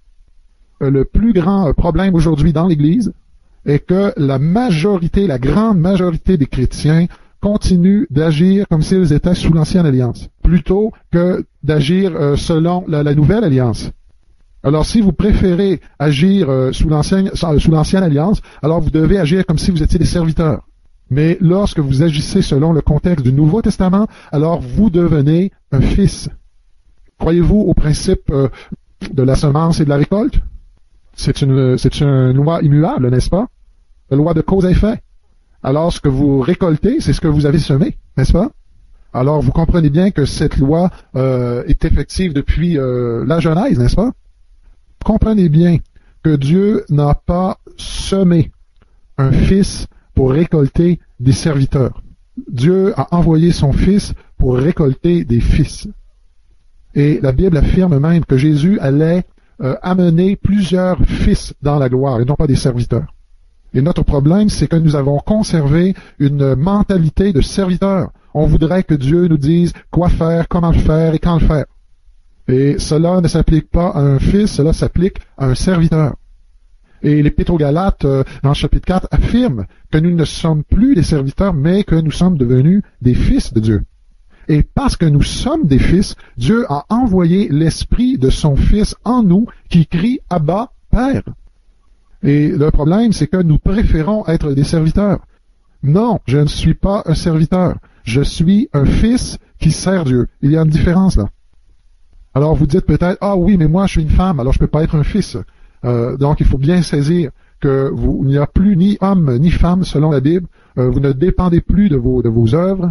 Le plus grand problème aujourd'hui dans l'Église est que la majorité, la grande majorité des chrétiens continuent d'agir comme s'ils étaient sous l'ancienne alliance, plutôt que d'agir euh, selon la, la nouvelle alliance. Alors, si vous préférez agir euh, sous l'ancienne sous l'ancienne alliance, alors vous devez agir comme si vous étiez des serviteurs. Mais lorsque vous agissez selon le contexte du Nouveau Testament, alors vous devenez un fils. Croyez-vous au principe euh, de la semence et de la récolte? C'est une, c'est une loi immuable, n'est-ce pas? La loi de cause et effet. Alors, ce que vous récoltez, c'est ce que vous avez semé, n'est-ce pas? Alors, vous comprenez bien que cette loi euh, est effective depuis euh, la Genèse, n'est-ce pas? Comprenez bien que Dieu n'a pas semé un fils pour récolter des serviteurs. Dieu a envoyé son fils pour récolter des fils. Et la Bible affirme même que Jésus allait euh, amener plusieurs fils dans la gloire et non pas des serviteurs. Et notre problème, c'est que nous avons conservé une mentalité de serviteur. On voudrait que Dieu nous dise quoi faire, comment le faire et quand le faire. Et cela ne s'applique pas à un fils, cela s'applique à un serviteur. Et l'Épître aux Galates, euh, dans le chapitre quatre, affirme que nous ne sommes plus des serviteurs, mais que nous sommes devenus des fils de Dieu. Et parce que nous sommes des fils, Dieu a envoyé l'Esprit de son Fils en nous qui crie « Abba, Père ». Et le problème, c'est que nous préférons être des serviteurs. Non, je ne suis pas un serviteur. Je suis un fils qui sert Dieu. Il y a une différence là. Alors vous dites peut-être, ah oui, mais moi je suis une femme, alors je ne peux pas être un fils. Euh, donc il faut bien saisir que vous, il n'y a plus ni homme ni femme selon la Bible. Euh, vous ne dépendez plus de vos, de vos œuvres.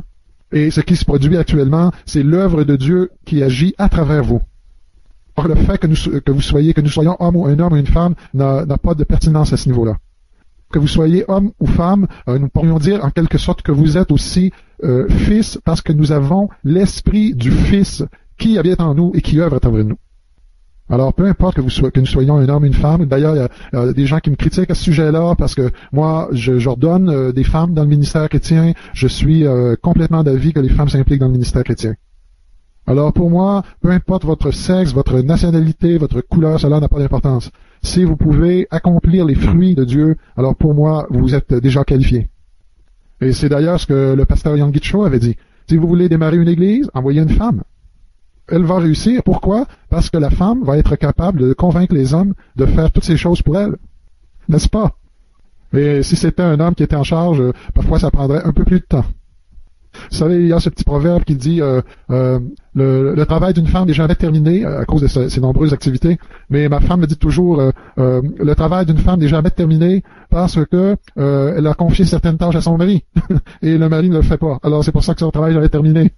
Et ce qui se produit actuellement, c'est l'œuvre de Dieu qui agit à travers vous. Or, le fait que, nous, que vous soyez, que nous soyons homme ou un homme ou une femme n'a, n'a pas de pertinence à ce niveau-là. Que vous soyez homme ou femme, euh, nous pourrions dire en quelque sorte que vous êtes aussi euh, fils parce que nous avons l'esprit du Fils qui habite en nous et qui œuvre à travers nous. Alors, peu importe que, vous soyez, que nous soyons un homme ou une femme, d'ailleurs, il y, a, il y a des gens qui me critiquent à ce sujet-là parce que moi, je, j'ordonne euh, des femmes dans le ministère chrétien, je suis euh, complètement d'avis que les femmes s'impliquent dans le ministère chrétien. Alors, pour moi, peu importe votre sexe, votre nationalité, votre couleur, cela n'a pas d'importance. Si vous pouvez accomplir les fruits de Dieu, alors pour moi, vous êtes déjà qualifié. Et c'est d'ailleurs ce que le pasteur Yonggi Cho avait dit. Si vous voulez démarrer une église, envoyez une femme. Elle va réussir. Pourquoi? Parce que la femme va être capable de convaincre les hommes de faire toutes ces choses pour elle. N'est-ce pas? Mais si c'était un homme qui était en charge, parfois ça prendrait un peu plus de temps. Vous savez, il y a ce petit proverbe qui dit euh, euh, le, le travail d'une femme n'est jamais terminé à cause de ses, ses nombreuses activités, mais ma femme me dit toujours euh, euh, le travail d'une femme n'est jamais terminé parce que euh, elle a confié certaines tâches à son mari et le mari ne le fait pas. Alors c'est pour ça que son travail n'est jamais terminé.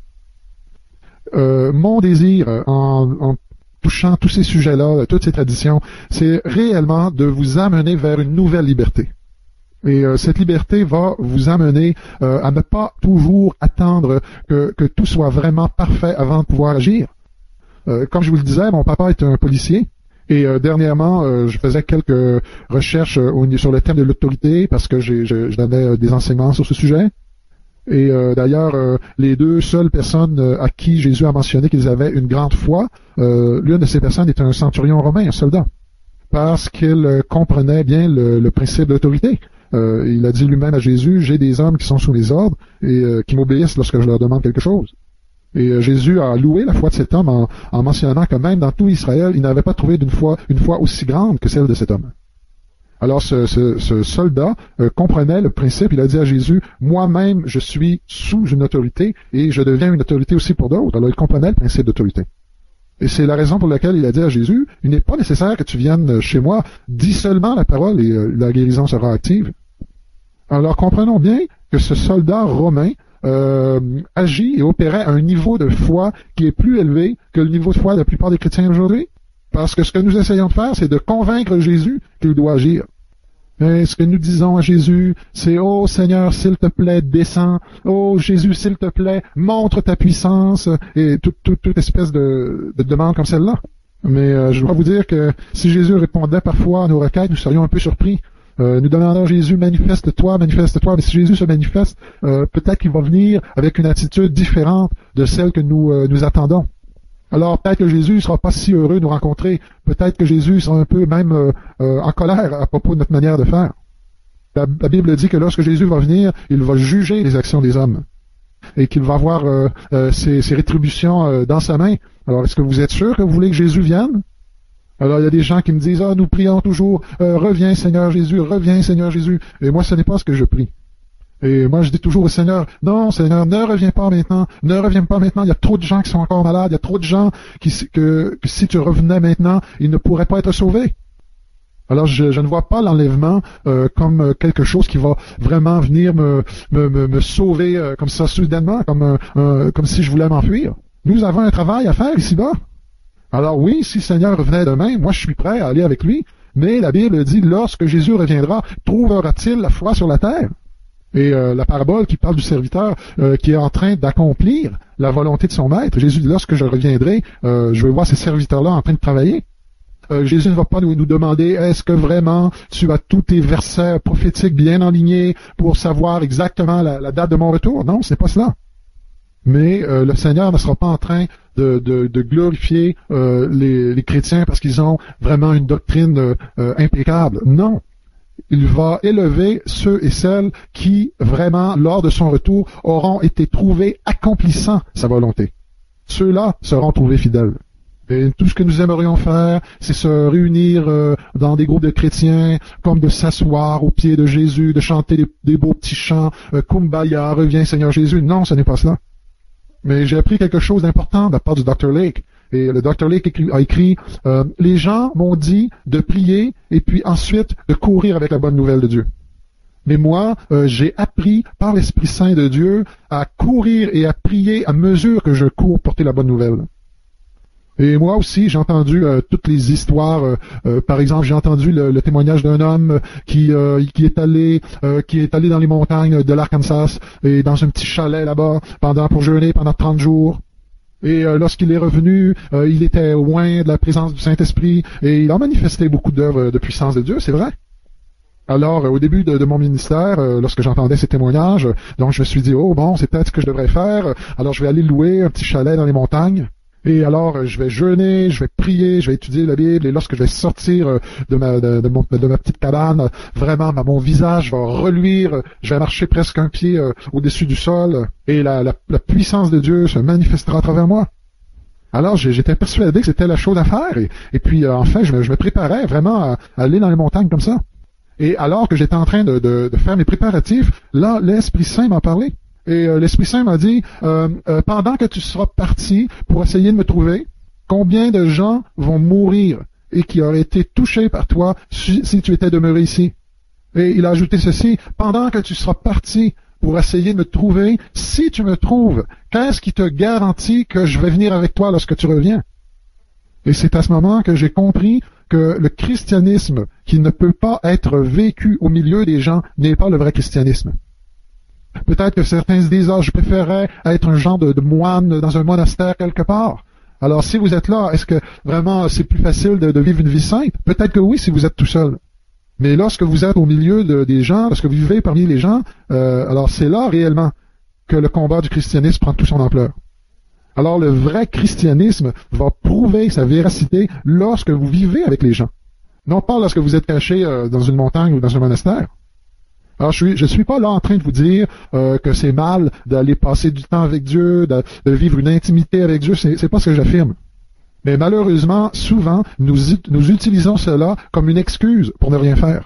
Euh, mon désir en, en touchant tous ces sujets-là, toutes ces traditions, c'est réellement de vous amener vers une nouvelle liberté. Et euh, cette liberté va vous amener euh, à ne pas toujours attendre que, que tout soit vraiment parfait avant de pouvoir agir. Euh, comme je vous le disais, mon papa est un policier. Et euh, dernièrement, euh, je faisais quelques recherches euh, sur le thème de l'autorité parce que j'ai, je, je donnais euh, des enseignements sur ce sujet. Et euh, d'ailleurs, euh, les deux seules personnes euh, à qui Jésus a mentionné qu'ils avaient une grande foi, euh, l'une de ces personnes est un centurion romain, un soldat, parce qu'il euh, comprenait bien le, le principe d'autorité. Euh, il a dit lui-même à Jésus, j'ai des hommes qui sont sous les ordres et euh, qui m'obéissent lorsque je leur demande quelque chose. Et euh, Jésus a loué la foi de cet homme en, en mentionnant que même dans tout Israël, il n'avait pas trouvé d'une foi, une foi aussi grande que celle de cet homme. Alors ce, ce, ce soldat euh, comprenait le principe, il a dit à Jésus, moi-même je suis sous une autorité et je deviens une autorité aussi pour d'autres. Alors il comprenait le principe d'autorité. Et c'est la raison pour laquelle il a dit à Jésus, il n'est pas nécessaire que tu viennes chez moi, dis seulement la parole et euh, la guérison sera active. Alors comprenons bien que ce soldat romain euh, agit et opérait à un niveau de foi qui est plus élevé que le niveau de foi de la plupart des chrétiens aujourd'hui. Parce que ce que nous essayons de faire, c'est de convaincre Jésus qu'il doit agir. Et ce que nous disons à Jésus, c'est « Oh Seigneur, s'il te plaît, descends. Oh Jésus, s'il te plaît, montre ta puissance. » Et toute, toute, toute espèce de, de demande comme celle-là. Mais euh, je dois vous dire que si Jésus répondait parfois à nos requêtes, nous serions un peu surpris. Euh, nous demandons à Jésus, manifeste-toi, manifeste-toi. Mais si Jésus se manifeste, euh, peut-être qu'il va venir avec une attitude différente de celle que nous, euh, nous attendons. Alors peut-être que Jésus ne sera pas si heureux de nous rencontrer. Peut-être que Jésus sera un peu même euh, euh, en colère à propos de notre manière de faire. La, la Bible dit que lorsque Jésus va venir, il va juger les actions des hommes et qu'il va avoir euh, euh, ses, ses rétributions euh, dans sa main. Alors est-ce que vous êtes sûr que vous voulez que Jésus vienne? Alors il y a des gens qui me disent « Ah, nous prions toujours, euh, reviens Seigneur Jésus, reviens Seigneur Jésus. » Et moi, ce n'est pas ce que je prie. Et moi, je dis toujours au Seigneur, non, Seigneur, ne reviens pas maintenant, ne reviens pas maintenant, il y a trop de gens qui sont encore malades, il y a trop de gens qui, que, que si tu revenais maintenant, ils ne pourraient pas être sauvés. Alors, je, je ne vois pas l'enlèvement euh, comme quelque chose qui va vraiment venir me, me, me, me sauver euh, comme ça soudainement, comme, un, un, comme si je voulais m'enfuir. Nous avons un travail à faire ici-bas. Alors oui, si le Seigneur revenait demain, moi je suis prêt à aller avec lui, mais la Bible dit, lorsque Jésus reviendra, trouvera-t-il la foi sur la terre? Et euh, la parabole qui parle du serviteur euh, qui est en train d'accomplir la volonté de son maître. Jésus dit, lorsque je reviendrai, euh, je vais voir ces serviteurs-là en train de travailler. Euh, Jésus ne va pas nous, nous demander, est-ce que vraiment tu as tous tes versets prophétiques bien alignés pour savoir exactement la, la date de mon retour? Non, c'est pas cela. Mais euh, le Seigneur ne sera pas en train de, de, de glorifier euh, les, les chrétiens parce qu'ils ont vraiment une doctrine euh, impeccable. Non. Il va élever ceux et celles qui, vraiment, lors de son retour, auront été trouvés accomplissant sa volonté. Ceux-là seront trouvés fidèles. Et tout ce que nous aimerions faire, c'est se réunir euh, dans des groupes de chrétiens, comme de s'asseoir aux pieds de Jésus, de chanter des, des beaux petits chants, euh, Kumbaya, reviens Seigneur Jésus. Non, ce n'est pas cela. Mais j'ai appris quelque chose d'important de la part du docteur Lake. Et le docteur Lake a écrit, euh, les gens m'ont dit de prier et puis ensuite de courir avec la bonne nouvelle de Dieu. Mais moi, euh, j'ai appris par l'Esprit Saint de Dieu à courir et à prier à mesure que je cours porter la bonne nouvelle. Et moi aussi, j'ai entendu euh, toutes les histoires. Euh, euh, par exemple, j'ai entendu le, le témoignage d'un homme qui euh, qui est allé euh, qui est allé dans les montagnes de l'Arkansas et dans un petit chalet là-bas pendant pour jeûner pendant trente jours. Et euh, lorsqu'il est revenu, euh, il était loin de la présence du Saint-Esprit et il a manifesté beaucoup d'œuvres de puissance de Dieu, c'est vrai. Alors, euh, au début de, de mon ministère, euh, lorsque j'entendais ces témoignages, euh, donc je me suis dit, oh bon, c'est peut-être ce que je devrais faire. Alors, je vais aller louer un petit chalet dans les montagnes. Et alors, euh, je vais jeûner, je vais prier, je vais étudier la Bible. Et lorsque je vais sortir euh, de, ma, de, de, mon, de ma petite cabane, euh, vraiment, ma, mon visage va reluire. Euh, je vais marcher presque un pied euh, au-dessus du sol. Et la, la, la puissance de Dieu se manifestera à travers moi. Alors, j'étais persuadé que c'était la chose à faire. Et, et puis, euh, enfin, je me, je me préparais vraiment à, à aller dans les montagnes comme ça. Et alors que j'étais en train de, de, de faire mes préparatifs, là, l'Esprit Saint m'a parlé. Et euh, l'Esprit Saint m'a dit, euh, euh, pendant que tu seras parti pour essayer de me trouver, combien de gens vont mourir et qui auraient été touchés par toi si, si tu étais demeuré ici? Et il a ajouté ceci, pendant que tu seras parti pour essayer de me trouver, si tu me trouves, qu'est-ce qui te garantit que je vais venir avec toi lorsque tu reviens? Et c'est à ce moment que j'ai compris que le christianisme qui ne peut pas être vécu au milieu des gens n'est pas le vrai christianisme. Peut-être que certains se disent, ah, je préférerais être un genre de, de moine dans un monastère quelque part. Alors si vous êtes là, est-ce que vraiment c'est plus facile de, de vivre une vie sainte? Peut-être que oui si vous êtes tout seul. Mais lorsque vous êtes au milieu de, des gens, lorsque vous vivez parmi les gens, euh, alors c'est là réellement que le combat du christianisme prend toute son ampleur. Alors le vrai christianisme va prouver sa véracité lorsque vous vivez avec les gens. Non pas lorsque vous êtes caché euh, dans une montagne ou dans un monastère. Alors je suis, je suis pas là en train de vous dire euh, que c'est mal d'aller passer du temps avec Dieu, de, de vivre une intimité avec Dieu, c'est, c'est pas ce que j'affirme. Mais malheureusement, souvent, nous, nous utilisons cela comme une excuse pour ne rien faire.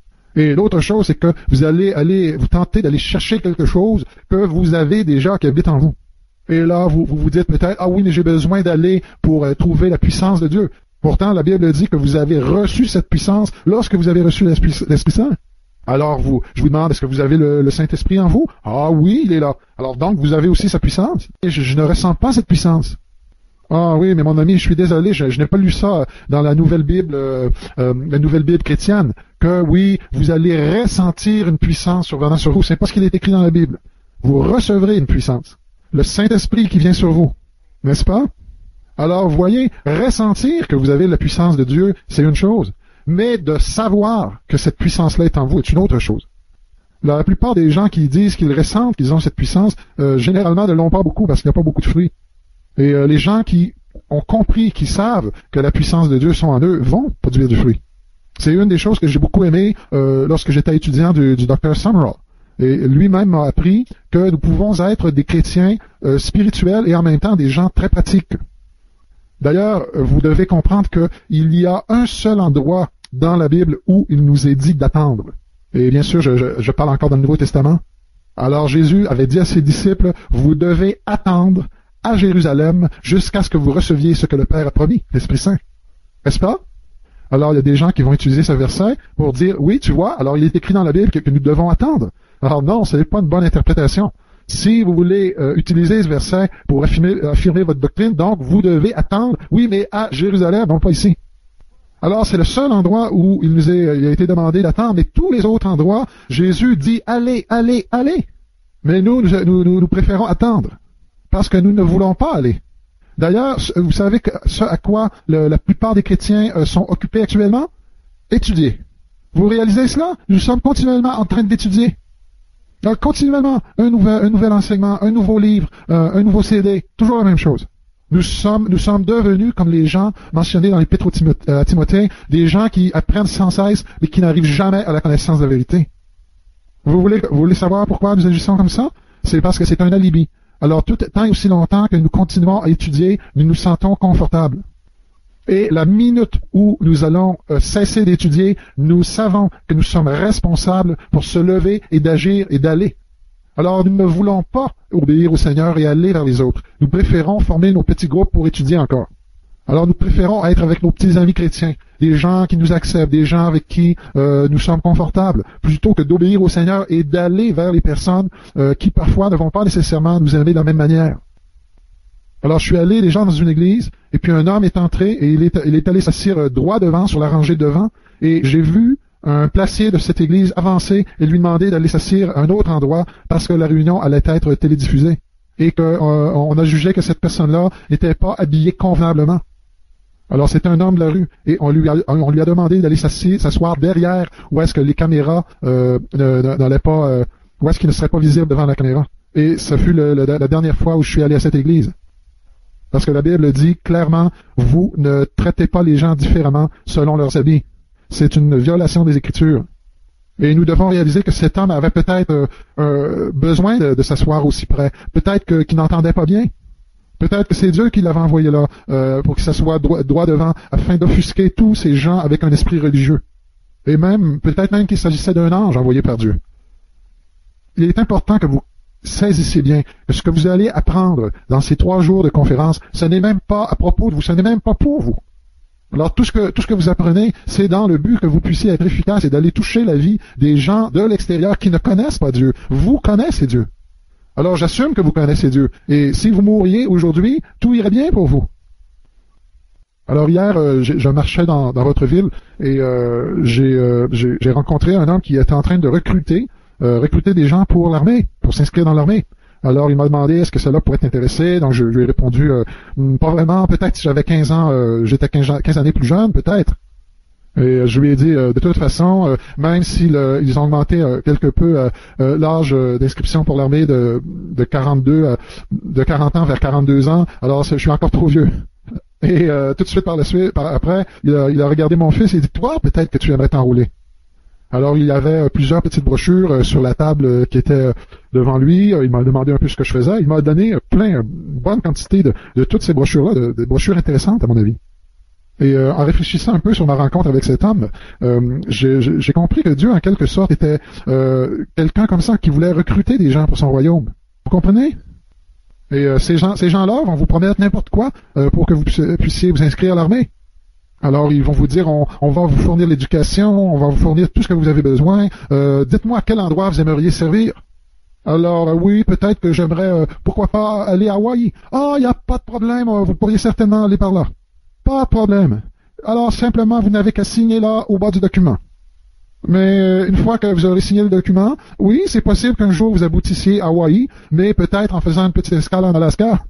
Et l'autre chose, c'est que vous allez aller vous tenter d'aller chercher quelque chose que vous avez déjà qui habite en vous. Et là, vous vous, vous dites peut-être, ah oui, mais j'ai besoin d'aller pour euh, trouver la puissance de Dieu. Pourtant, la Bible dit que vous avez reçu cette puissance lorsque vous avez reçu l'Esprit, l'Esprit Saint. Alors, vous, je vous demande, est-ce que vous avez le, le Saint-Esprit en vous? Ah oui, il est là. Alors donc, vous avez aussi sa puissance. Et je, je ne ressens pas cette puissance. Ah oui, mais mon ami, je suis désolé, je, je n'ai pas lu ça dans la Nouvelle Bible, euh, euh, la Nouvelle Bible chrétienne, que oui, vous allez ressentir une puissance survenant sur vous. C'est pas ce qu'il est écrit dans la Bible. Vous recevrez une puissance. Le Saint-Esprit qui vient sur vous. N'est-ce pas? Alors, vous voyez, ressentir que vous avez la puissance de Dieu, c'est une chose. Mais de savoir que cette puissance-là est en vous est une autre chose. La plupart des gens qui disent qu'ils ressentent qu'ils ont cette puissance, euh, généralement ne l'ont pas beaucoup parce qu'il n'y a pas beaucoup de fruits. Et euh, les gens qui ont compris, qui savent que la puissance de Dieu sont en eux, vont produire du fruit. C'est une des choses que j'ai beaucoup aimé euh, lorsque j'étais étudiant du, du docteur Summerall. Et lui-même m'a appris que nous pouvons être des chrétiens euh, spirituels et en même temps des gens très pratiques. D'ailleurs, vous devez comprendre qu'il y a un seul endroit dans la Bible où il nous est dit d'attendre. Et bien sûr, je, je, je parle encore dans le Nouveau Testament. Alors Jésus avait dit à ses disciples, vous devez attendre à Jérusalem jusqu'à ce que vous receviez ce que le Père a promis, l'Esprit Saint. N'est-ce pas? Alors il y a des gens qui vont utiliser ce verset pour dire, oui, tu vois, alors il est écrit dans la Bible que, que nous devons attendre. Alors non, ce n'est pas une bonne interprétation. Si vous voulez euh, utiliser ce verset pour affirmer, affirmer votre doctrine, donc vous devez attendre, oui, mais à Jérusalem, non pas ici. Alors c'est le seul endroit où il nous est, il a été demandé d'attendre, mais tous les autres endroits, Jésus dit, allez, allez, allez. Mais nous, nous, nous, nous préférons attendre, parce que nous ne voulons pas aller. D'ailleurs, vous savez que ce à quoi le, la plupart des chrétiens euh, sont occupés actuellement? Étudier. Vous réalisez cela? Nous sommes continuellement en train d'étudier. Donc, continuellement, un nouvel, un nouvel enseignement, un nouveau livre, euh, un nouveau C D, toujours la même chose. Nous sommes, nous sommes devenus, comme les gens mentionnés dans l'Épître à Timothée, des gens qui apprennent sans cesse, mais qui n'arrivent jamais à la connaissance de la vérité. Vous voulez, vous voulez savoir pourquoi nous agissons comme ça? C'est parce que c'est un alibi. Alors, tout tant et aussi longtemps que nous continuons à étudier, nous nous sentons confortables. Et la minute où nous allons euh, cesser d'étudier, nous savons que nous sommes responsables pour se lever et d'agir et d'aller. Alors, nous ne voulons pas obéir au Seigneur et aller vers les autres. Nous préférons former nos petits groupes pour étudier encore. Alors nous préférons être avec nos petits amis chrétiens, des gens qui nous acceptent, des gens avec qui euh, nous sommes confortables, plutôt que d'obéir au Seigneur et d'aller vers les personnes euh, qui parfois ne vont pas nécessairement nous aimer de la même manière. Alors je suis allé déjà dans une église, et puis un homme est entré et il est, il est allé s'asseoir droit devant, sur la rangée de devant, et j'ai vu un placier de cette église avancer et lui demander d'aller s'asseoir à un autre endroit parce que la réunion allait être télédiffusée. Et qu'on euh, a jugé que cette personne-là n'était pas habillée convenablement. Alors c'est un homme de la rue, et on lui a, on lui a demandé d'aller s'asseoir derrière où est-ce que les caméras euh, n'allaient pas, euh, où est-ce qu'il ne serait pas visible devant la caméra. Et ça fut le, le, la dernière fois où je suis allé à cette église. Parce que la Bible dit clairement, vous ne traitez pas les gens différemment selon leurs habits. C'est une violation des Écritures. Et nous devons réaliser que cet homme avait peut-être euh, euh, besoin de, de s'asseoir aussi près. Peut-être que, qu'il n'entendait pas bien. Peut-être que c'est Dieu qui l'avait envoyé là euh, pour qu'il s'assoie droit, droit devant afin d'offusquer tous ces gens avec un esprit religieux. Et même, peut-être même qu'il s'agissait d'un ange envoyé par Dieu. Il est important que vous saisissiez bien que ce que vous allez apprendre dans ces trois jours de conférence, ce n'est même pas à propos de vous, ce n'est même pas pour vous. Alors tout ce que tout ce que vous apprenez, c'est dans le but que vous puissiez être efficace et d'aller toucher la vie des gens de l'extérieur qui ne connaissent pas Dieu. Vous connaissez Dieu. Alors j'assume que vous connaissez Dieu. Et si vous mouriez aujourd'hui, tout irait bien pour vous. Alors hier, euh, je marchais dans, dans votre ville et euh, j'ai euh, j'ai rencontré un homme qui était en train de recruter, euh, recruter des gens pour l'armée, pour s'inscrire dans l'armée. Alors, il m'a demandé est-ce que cela pourrait t'intéresser. Donc, je, je lui ai répondu, euh, pas vraiment. Peut-être si j'avais quinze ans, euh, j'étais quinze années plus jeune, peut-être. Et je lui ai dit, euh, de toute façon, euh, même s'ils euh, ils ont augmenté euh, quelque peu euh, euh, l'âge d'inscription pour l'armée de, de quarante-deux, euh, de quarante ans vers quarante-deux ans, alors je suis encore trop vieux. Et euh, tout de suite par la suite, par après, il a, il a regardé mon fils et il dit, toi, peut-être que tu aimerais t'enrôler. Alors, il y avait plusieurs petites brochures sur la table qui étaient devant lui. Il m'a demandé un peu ce que je faisais. Il m'a donné plein, une bonne quantité de, de toutes ces brochures-là, de, de brochures intéressantes, à mon avis. Et euh, en réfléchissant un peu sur ma rencontre avec cet homme, euh, j'ai compris que Dieu, en quelque sorte, était euh, quelqu'un comme ça qui voulait recruter des gens pour son royaume. Vous comprenez? Et euh, ces gens, ces gens-là vont vous promettre n'importe quoi euh, pour que vous puissiez vous inscrire à l'armée. Alors, ils vont vous dire, on, on va vous fournir l'éducation, on va vous fournir tout ce que vous avez besoin. Euh, dites-moi à quel endroit vous aimeriez servir. Alors, euh, oui, peut-être que j'aimerais, euh, pourquoi pas, aller à Hawaï. Ah, il n'y a pas de problème, euh, vous pourriez certainement aller par là. Pas de problème. Alors, simplement, vous n'avez qu'à signer là, au bas du document. Mais euh, une fois que vous aurez signé le document, oui, c'est possible qu'un jour vous aboutissiez à Hawaï, mais peut-être en faisant une petite escale en Alaska.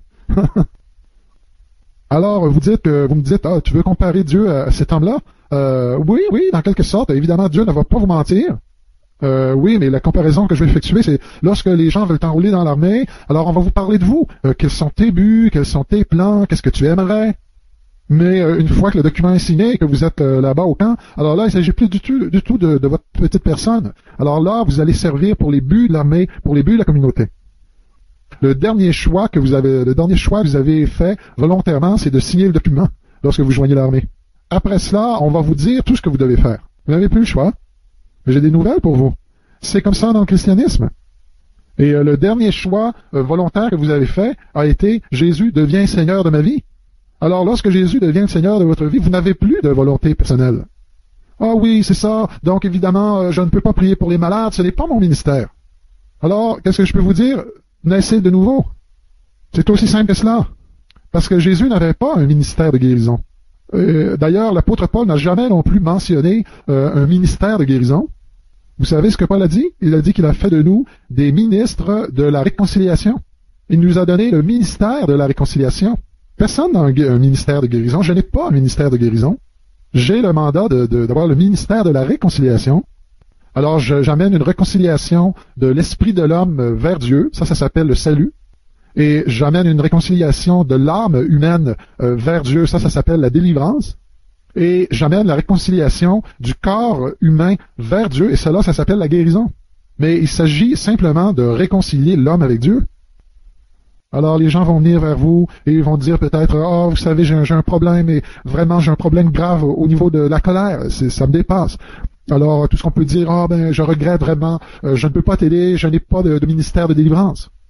Alors, vous dites, euh, vous me dites, ah, tu veux comparer Dieu à cet homme-là? Euh, oui, oui, dans quelque sorte. Évidemment, Dieu ne va pas vous mentir. Euh, oui, mais la comparaison que je vais effectuer, c'est lorsque les gens veulent t'enrôler dans l'armée, alors on va vous parler de vous. Euh, quels sont tes buts? Quels sont tes plans? Qu'est-ce que tu aimerais? Mais euh, une fois que le document est signé et que vous êtes euh, là-bas au camp, alors là, il ne s'agit plus du tout, du tout de, de votre petite personne. Alors là, vous allez servir pour les buts de l'armée, pour les buts de la communauté. Le dernier choix que vous avez, le dernier choix que vous avez fait volontairement, c'est de signer le document lorsque vous joignez l'armée. Après cela, on va vous dire tout ce que vous devez faire. Vous n'avez plus le choix. Mais j'ai des nouvelles pour vous. C'est comme ça dans le christianisme. Et euh, le dernier choix euh, volontaire que vous avez fait a été Jésus devient Seigneur de ma vie. Alors, lorsque Jésus devient le Seigneur de votre vie, vous n'avez plus de volonté personnelle. Ah oui, c'est ça. Donc, évidemment, euh, je ne peux pas prier pour les malades. Ce n'est pas mon ministère. Alors, qu'est-ce que je peux vous dire? Naissez de nouveau. C'est aussi simple que cela. Parce que Jésus n'avait pas un ministère de guérison. Euh, D'ailleurs, l'apôtre Paul n'a jamais non plus mentionné euh, un ministère de guérison. Vous savez ce que Paul a dit? Il a dit qu'il a fait de nous des ministres de la réconciliation. Il nous a donné le ministère de la réconciliation. Personne n'a un, un ministère de guérison. Je n'ai pas un ministère de guérison. J'ai le mandat de, de, d'avoir le ministère de la réconciliation. Alors, j'amène une réconciliation de l'esprit de l'homme vers Dieu. Ça, ça s'appelle le salut. Et j'amène une réconciliation de l'âme humaine euh, vers Dieu. Ça, ça s'appelle la délivrance. Et j'amène la réconciliation du corps humain vers Dieu. Et cela, ça s'appelle la guérison. Mais il s'agit simplement de réconcilier l'homme avec Dieu. Alors, les gens vont venir vers vous et ils vont dire peut-être, oh, vous savez, j'ai un, j'ai un problème et vraiment, j'ai un problème grave au niveau de la colère. Ça me dépasse. Alors, tout ce qu'on peut dire, ah, oh, ben, je regrette vraiment, euh, je ne peux pas t'aider, je n'ai pas de, de ministère de délivrance.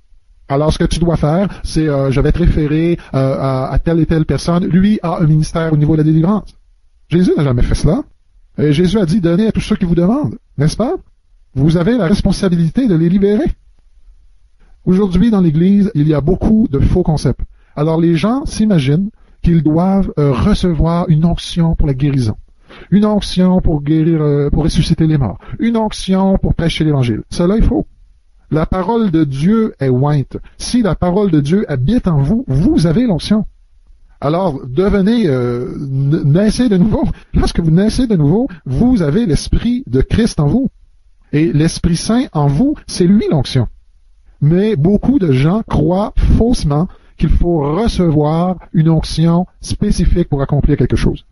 Alors, ce que tu dois faire, c'est euh, je vais te référer euh, à, à telle et telle personne. Lui a un ministère au niveau de la délivrance. Jésus n'a jamais fait cela. Et Jésus a dit, donnez à tous ceux qui vous demandent, n'est-ce pas? Vous avez la responsabilité de les libérer. Aujourd'hui, dans l'Église, il y a beaucoup de faux concepts. Alors, les gens s'imaginent qu'ils doivent euh, recevoir une onction pour la guérison, une onction pour guérir, euh, pour ressusciter les morts, une onction pour prêcher l'Évangile. Cela est faux. La parole de Dieu est ointe. Si la parole de Dieu habite en vous, vous avez l'onction. Alors, devenez, euh, naissez de nouveau. Lorsque vous naissez de nouveau, vous avez l'Esprit de Christ en vous. Et l'Esprit Saint en vous, c'est lui l'onction. Mais beaucoup de gens croient faussement qu'il faut recevoir une onction spécifique pour accomplir quelque chose.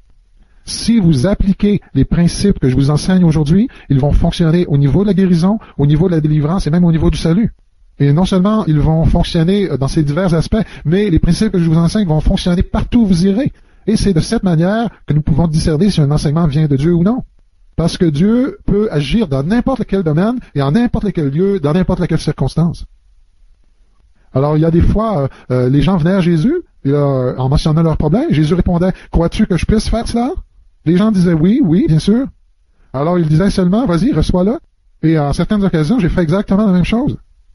Si vous appliquez les principes que je vous enseigne aujourd'hui, ils vont fonctionner au niveau de la guérison, au niveau de la délivrance et même au niveau du salut. Et non seulement ils vont fonctionner dans ces divers aspects, mais les principes que je vous enseigne vont fonctionner partout où vous irez. Et c'est de cette manière que nous pouvons discerner si un enseignement vient de Dieu ou non. Parce que Dieu peut agir dans n'importe quel domaine et en n'importe quel lieu, dans n'importe quelle circonstance. Alors, il y a des fois, euh, les gens venaient à Jésus, et là, en mentionnant leurs problèmes, Jésus répondait, « Crois-tu que je puisse faire cela? » Les gens disaient, « Oui, oui, bien sûr. » Alors, il disait seulement, « Vas-y, reçois-le. » Et en certaines occasions, j'ai fait exactement la même chose.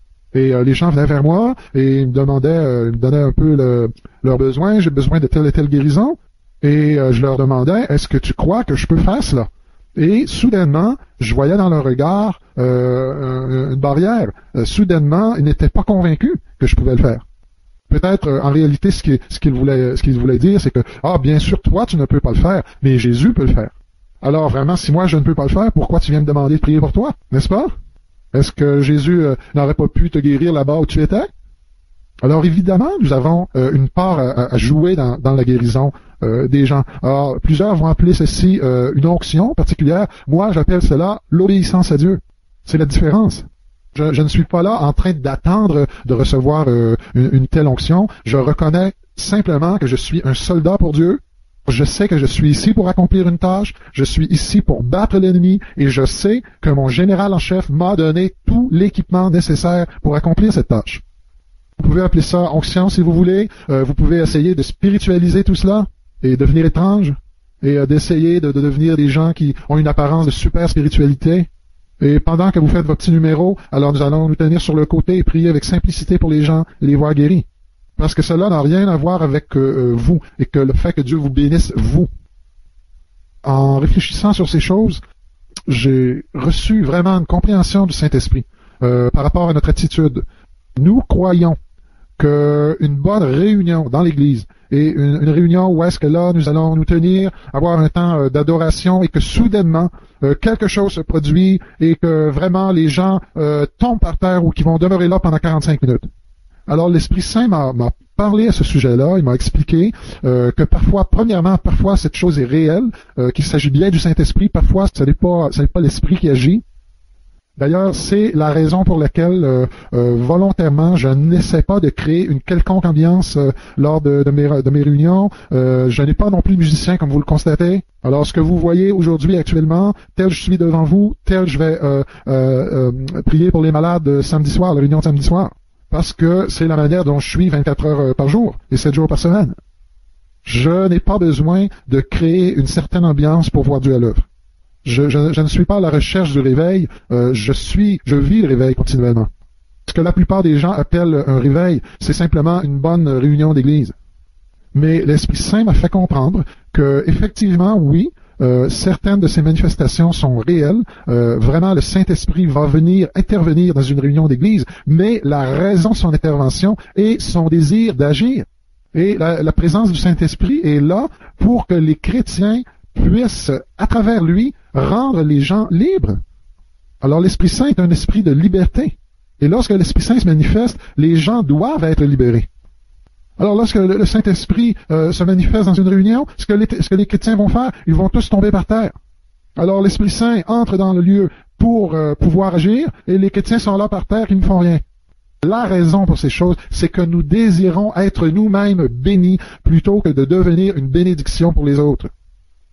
Et euh, les gens venaient vers moi et ils me demandaient, euh, ils me donnaient un peu le, leurs besoins, « J'ai besoin de telle et telle guérison. » Et euh, je leur demandais, « Est-ce que tu crois que je peux faire cela? » Et soudainement, je voyais dans leur regard euh, une barrière. Euh, soudainement, ils n'étaient pas convaincus que je pouvais le faire. Peut-être, euh, en réalité, ce qu'ils ce qu'ils voulaient, ce qu'ils voulaient dire, c'est que, ah, bien sûr, toi, tu ne peux pas le faire, mais Jésus peut le faire. Alors, vraiment, si moi, je ne peux pas le faire, pourquoi tu viens me demander de prier pour toi, n'est-ce pas? Est-ce que Jésus euh, n'aurait pas pu te guérir là-bas où tu étais? Alors, évidemment, nous avons euh, une part à, à jouer dans, dans la guérison euh, des gens. Alors, plusieurs vont appeler ceci euh, une onction particulière. Moi, j'appelle cela l'obéissance à Dieu. C'est la différence. Je, je ne suis pas là en train d'attendre de recevoir euh, une, une telle onction. Je reconnais simplement que je suis un soldat pour Dieu. Je sais que je suis ici pour accomplir une tâche. Je suis ici pour battre l'ennemi. Et je sais que mon général en chef m'a donné tout l'équipement nécessaire pour accomplir cette tâche. Vous pouvez appeler ça onction si vous voulez. Euh, vous pouvez essayer de spiritualiser tout cela et devenir étrange et euh, d'essayer de, de devenir des gens qui ont une apparence de super spiritualité. Et pendant que vous faites votre petit numéro, alors nous allons nous tenir sur le côté et prier avec simplicité pour les gens et les voir guéris. Parce que cela n'a rien à voir avec euh, vous et que le fait que Dieu vous bénisse, vous. En réfléchissant sur ces choses, j'ai reçu vraiment une compréhension du Saint-Esprit euh, par rapport à notre attitude. Nous croyons qu'une bonne réunion dans l'Église et une, une réunion où est-ce que là nous allons nous tenir, avoir un temps euh, d'adoration et que soudainement euh, quelque chose se produit et que vraiment les gens euh, tombent par terre ou qui vont demeurer là pendant quarante-cinq minutes. Alors l'Esprit Saint m'a, m'a parlé à ce sujet-là, il m'a expliqué euh, que parfois, premièrement, parfois cette chose est réelle, euh, qu'il s'agit bien du Saint-Esprit, parfois ce n'est pas, ce n'est pas l'Esprit qui agit. D'ailleurs, c'est la raison pour laquelle, euh, euh, volontairement, je n'essaie pas de créer une quelconque ambiance euh, lors de, de, mes, de mes réunions. Euh, je n'ai pas non plus musicien, comme vous le constatez. Alors, ce que vous voyez aujourd'hui, actuellement, tel je suis devant vous, tel je vais euh, euh, euh, prier pour les malades samedi soir, la réunion de samedi soir. Parce que c'est la manière dont je suis vingt-quatre heures par jour et sept jours par semaine. Je n'ai pas besoin de créer une certaine ambiance pour voir Dieu à l'œuvre. Je, je, je ne suis pas à la recherche du réveil, euh, je suis, je vis le réveil continuellement. Ce que la plupart des gens appellent un réveil, c'est simplement une bonne réunion d'église. Mais l'Esprit Saint m'a fait comprendre que, effectivement, oui, euh, certaines de ces manifestations sont réelles. Euh, vraiment, le Saint-Esprit va venir intervenir dans une réunion d'église, mais la raison de son intervention est son désir d'agir. Et la, la présence du Saint-Esprit est là pour que les chrétiens puissent, à travers lui, rendre les gens libres. Alors l'Esprit Saint est un esprit de liberté. Et lorsque l'Esprit Saint se manifeste, les gens doivent être libérés. Alors lorsque le, le Saint-Esprit euh, se manifeste dans une réunion, ce que, les, ce que les chrétiens vont faire, ils vont tous tomber par terre. Alors l'Esprit Saint entre dans le lieu pour euh, pouvoir agir, et les chrétiens sont là par terre, ils ne font rien. La raison pour ces choses, c'est que nous désirons être nous-mêmes bénis plutôt que de devenir une bénédiction pour les autres.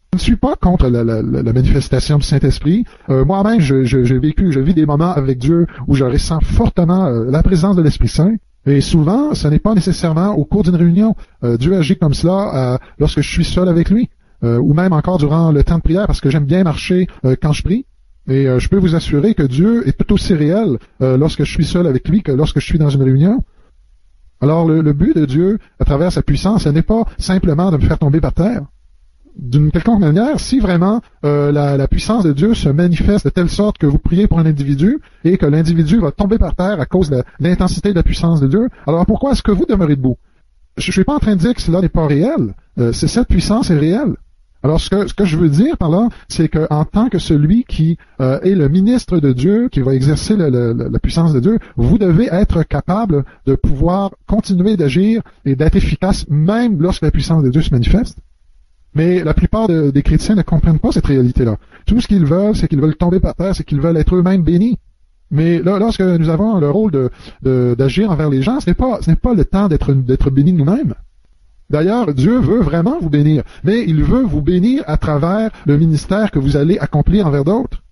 Je ne suis pas contre la, la, la manifestation du Saint-Esprit. Euh, moi-même, je, je, j'ai vécu, je vis des moments avec Dieu où je ressens fortement euh, la présence de l'Esprit Saint. Et souvent, ce n'est pas nécessairement au cours d'une réunion. Euh, Dieu agit comme cela euh, lorsque je suis seul avec lui, euh, ou même encore durant le temps de prière, parce que j'aime bien marcher euh, quand je prie. Et euh, je peux vous assurer que Dieu est tout aussi réel euh, lorsque je suis seul avec lui que lorsque je suis dans une réunion. Alors, le, le but de Dieu, à travers sa puissance, ce n'est pas simplement de me faire tomber par terre. D'une quelconque manière, si vraiment euh, la, la puissance de Dieu se manifeste de telle sorte que vous priez pour un individu et que l'individu va tomber par terre à cause de la, l'intensité de la puissance de Dieu, alors pourquoi est-ce que vous demeurez debout? Je ne suis pas en train de dire que cela n'est pas réel. Euh, c'est cette puissance est réelle. Alors, ce que, ce que je veux dire par là, c'est qu'en tant que celui qui euh, est le ministre de Dieu, qui va exercer le, le, la puissance de Dieu, vous devez être capable de pouvoir continuer d'agir et d'être efficace même lorsque la puissance de Dieu se manifeste. Mais la plupart de, des chrétiens ne comprennent pas cette réalité-là. Tout ce qu'ils veulent, c'est qu'ils veulent tomber par terre, c'est qu'ils veulent être eux-mêmes bénis. Mais là, lorsque nous avons le rôle de, de, d'agir envers les gens, ce n'est pas, ce n'est pas le temps d'être, d'être bénis nous-mêmes. D'ailleurs, Dieu veut vraiment vous bénir, mais il veut vous bénir à travers le ministère que vous allez accomplir envers d'autres.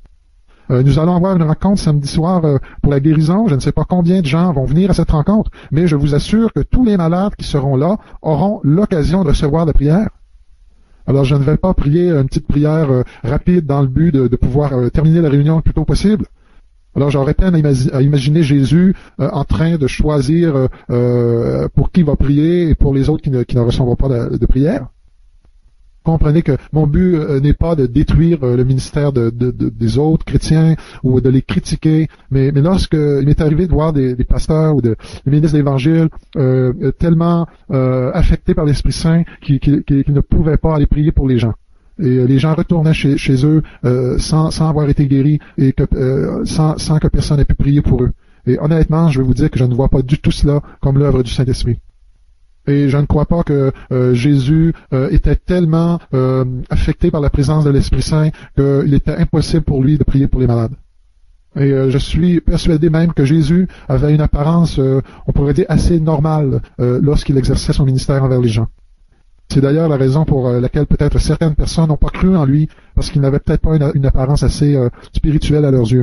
Euh, nous allons avoir une rencontre samedi soir euh, pour la guérison. Je ne sais pas combien de gens vont venir à cette rencontre, mais je vous assure que tous les malades qui seront là auront l'occasion de recevoir la prière. Alors, je ne vais pas prier une petite prière euh, rapide dans le but de, de pouvoir euh, terminer la réunion le plus tôt possible. Alors, j'aurais peine à, imagi- à imaginer Jésus euh, en train de choisir euh, euh, pour qui il va prier et pour les autres qui ne, qui ne recevront pas de, de prière. Comprenez que mon but euh, n'est pas de détruire euh, le ministère de, de, de, des autres chrétiens ou de les critiquer, mais, mais lorsque il m'est arrivé de voir des, des pasteurs ou de, des ministres de l'Évangile euh, tellement euh, affectés par l'Esprit Saint qu'ils, qu'ils, qu'ils ne pouvaient pas aller prier pour les gens. Et les gens retournaient chez, chez eux euh, sans, sans avoir été guéris et que, euh, sans, sans que personne n'ait pu prier pour eux. Et honnêtement, je vais vous dire que je ne vois pas du tout cela comme l'œuvre du Saint-Esprit. Et je ne crois pas que euh, Jésus euh, était tellement euh, affecté par la présence de l'Esprit Saint qu'il était impossible pour lui de prier pour les malades. Et euh, je suis persuadé même que Jésus avait une apparence, euh, on pourrait dire, assez normale euh, lorsqu'il exerçait son ministère envers les gens. C'est d'ailleurs la raison pour laquelle peut-être certaines personnes n'ont pas cru en lui, parce qu'il n'avait peut-être pas une, une apparence assez euh, spirituelle à leurs yeux.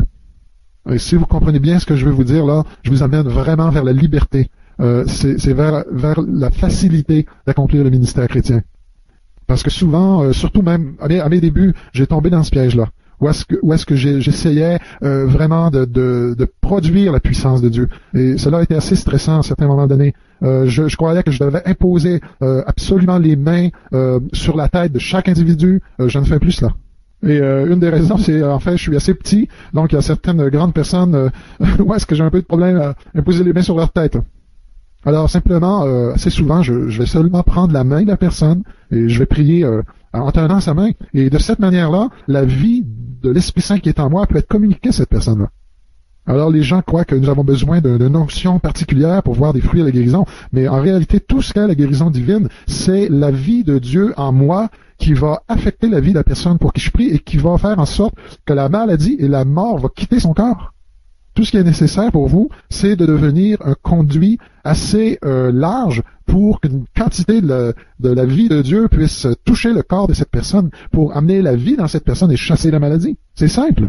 Et si vous comprenez bien ce que je veux vous dire là, je vous amène vraiment vers la liberté. Euh, c'est, c'est vers, vers la facilité d'accomplir le ministère chrétien. Parce que souvent, euh, surtout même à mes, à mes débuts, j'ai tombé dans ce piège-là. Où est-ce que, où est-ce que j'ai, j'essayais euh, vraiment de, de, de produire la puissance de Dieu. Et cela a été assez stressant à certains moments donnés. Euh, je, je croyais que je devais imposer euh, absolument les mains euh, sur la tête de chaque individu. Euh, je ne fais plus cela. Et euh, une des raisons, c'est en fait, je suis assez petit, donc il y a certaines grandes personnes euh, où est-ce que j'ai un peu de problème à imposer les mains sur leur tête. Alors simplement, euh, assez souvent, je, je vais seulement prendre la main de la personne et je vais prier euh, en tenant sa main. Et de cette manière-là, la vie de l'Esprit Saint qui est en moi peut être communiquée à cette personne-là. Alors les gens croient que nous avons besoin d'une onction particulière pour voir des fruits à la guérison, mais en réalité, tout ce qu'est la guérison divine, c'est la vie de Dieu en moi qui va affecter la vie de la personne pour qui je prie et qui va faire en sorte que la maladie et la mort vont quitter son corps. Tout ce qui est nécessaire pour vous, c'est de devenir un conduit assez euh, large pour qu'une quantité de la, de la vie de Dieu puisse toucher le corps de cette personne, pour amener la vie dans cette personne et chasser la maladie. C'est simple.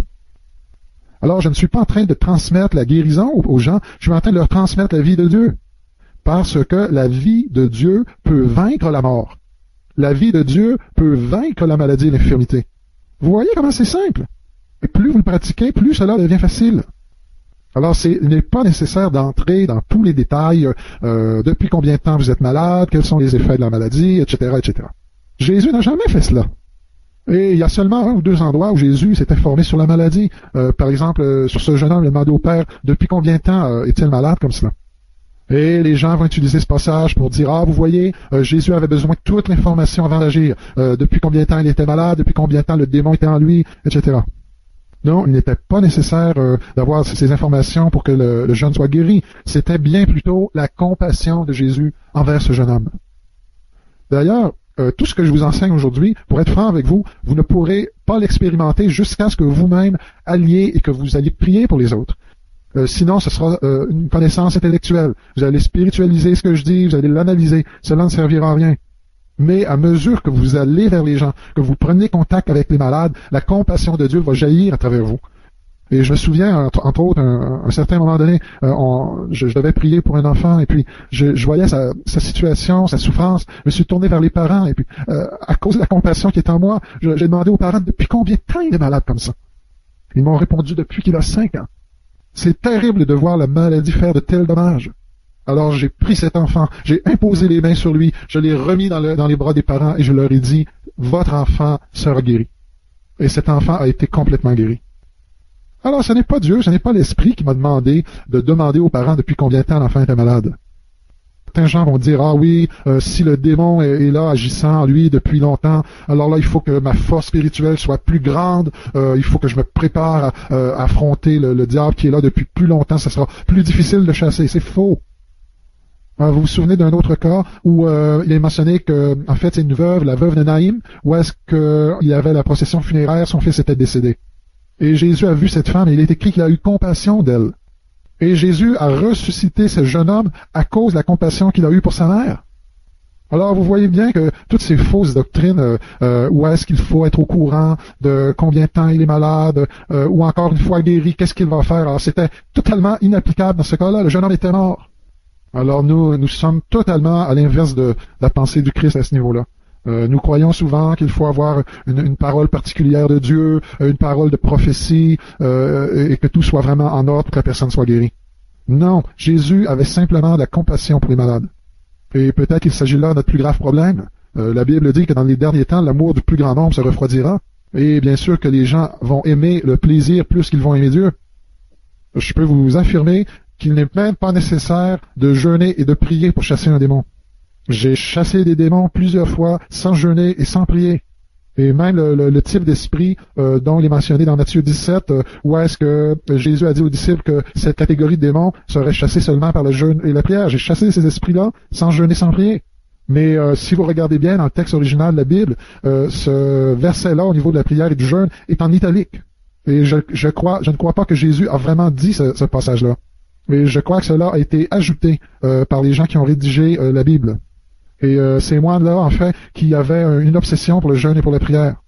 Alors, je ne suis pas en train de transmettre la guérison aux gens, je suis en train de leur transmettre la vie de Dieu. Parce que la vie de Dieu peut vaincre la mort. La vie de Dieu peut vaincre la maladie et l'infirmité. Vous voyez comment c'est simple? Et plus vous le pratiquez, plus cela devient facile. Alors, c'est, il n'est pas nécessaire d'entrer dans tous les détails, euh, depuis combien de temps vous êtes malade, quels sont les effets de la maladie, et cetera, et cetera. Jésus n'a jamais fait cela. Et il y a seulement un ou deux endroits où Jésus s'est informé sur la maladie. Euh, par exemple, euh, sur ce jeune homme, il a demandé au Père, depuis combien de temps euh, est-il malade comme cela? Et les gens vont utiliser ce passage pour dire, ah, vous voyez, euh, Jésus avait besoin de toute l'information avant d'agir. Euh, depuis combien de temps il était malade, depuis combien de temps le démon était en lui, et cetera. Non, il n'était pas nécessaire euh, d'avoir ces informations pour que le, le jeune soit guéri. C'était bien plutôt la compassion de Jésus envers ce jeune homme. D'ailleurs, euh, tout ce que je vous enseigne aujourd'hui, pour être franc avec vous, vous ne pourrez pas l'expérimenter jusqu'à ce que vous-même alliez et que vous alliez prier pour les autres. Euh, sinon, ce sera euh, une connaissance intellectuelle. Vous allez spiritualiser ce que je dis, vous allez l'analyser. Cela ne servira à rien. Mais à mesure que vous allez vers les gens, que vous prenez contact avec les malades, la compassion de Dieu va jaillir à travers vous. Et je me souviens, entre, entre autres, un, un certain moment donné, euh, on, je, je devais prier pour un enfant, et puis je, je voyais sa, sa situation, sa souffrance. Je me suis tourné vers les parents, et puis euh, à cause de la compassion qui est en moi, je, j'ai demandé aux parents depuis combien de temps il est malade comme ça. Ils m'ont répondu depuis qu'il a cinq ans. C'est terrible de voir la maladie faire de tels dommages. Alors j'ai pris cet enfant, j'ai imposé les mains sur lui, je l'ai remis dans, le, dans les bras des parents, et je leur ai dit, votre enfant sera guéri. Et cet enfant a été complètement guéri. Alors, ce n'est pas Dieu, ce n'est pas l'Esprit qui m'a demandé de demander aux parents depuis combien de temps l'enfant était malade. Certains gens vont dire, ah oui, euh, si le démon est, est là agissant en lui depuis longtemps, alors là, il faut que ma force spirituelle soit plus grande, euh, il faut que je me prépare à, euh, à affronter le, le diable qui est là depuis plus longtemps, ça sera plus difficile de chasser. C'est faux. Euh, vous vous souvenez d'un autre cas où euh, il est mentionné que, en fait, c'est une veuve, la veuve de Naïm, où est-ce qu'il y avait la procession funéraire, son fils était décédé. Et Jésus a vu cette femme et il est écrit qu'il a eu compassion d'elle. Et Jésus a ressuscité ce jeune homme à cause de la compassion qu'il a eue pour sa mère. Alors vous voyez bien que toutes ces fausses doctrines, euh, euh, où est-ce qu'il faut être au courant de combien de temps il est malade, euh, ou encore une fois guéri, qu'est-ce qu'il va faire, alors c'était totalement inapplicable dans ce cas-là, le jeune homme était mort. Alors nous, nous sommes totalement à l'inverse de la pensée du Christ à ce niveau-là. Euh, nous croyons souvent qu'il faut avoir une, une parole particulière de Dieu, une parole de prophétie, euh, et que tout soit vraiment en ordre pour que la personne soit guérie. Non, Jésus avait simplement de la compassion pour les malades. Et peut-être qu'il s'agit là de notre plus grave problème. Euh, la Bible dit que dans les derniers temps, l'amour du plus grand nombre se refroidira. Et bien sûr que les gens vont aimer le plaisir plus qu'ils vont aimer Dieu. Je peux vous affirmer qu'il n'est même pas nécessaire de jeûner et de prier pour chasser un démon. J'ai chassé des démons plusieurs fois sans jeûner et sans prier. Et même le, le, le type d'esprit euh, dont il est mentionné dans Matthieu dix-sept, euh, où est-ce que Jésus a dit aux disciples que cette catégorie de démons serait chassée seulement par le jeûne et la prière. J'ai chassé ces esprits-là sans jeûner, sans prier. Mais euh, si vous regardez bien dans le texte original de la Bible, euh, ce verset-là au niveau de la prière et du jeûne est en italique. Et je, je, crois, je ne crois pas que Jésus a vraiment dit ce, ce passage-là. Mais je crois que cela a été ajouté euh, par les gens qui ont rédigé euh, la Bible. Et euh, ces moines-là, en fait, qui avaient euh, une obsession pour le jeûne et pour la prière.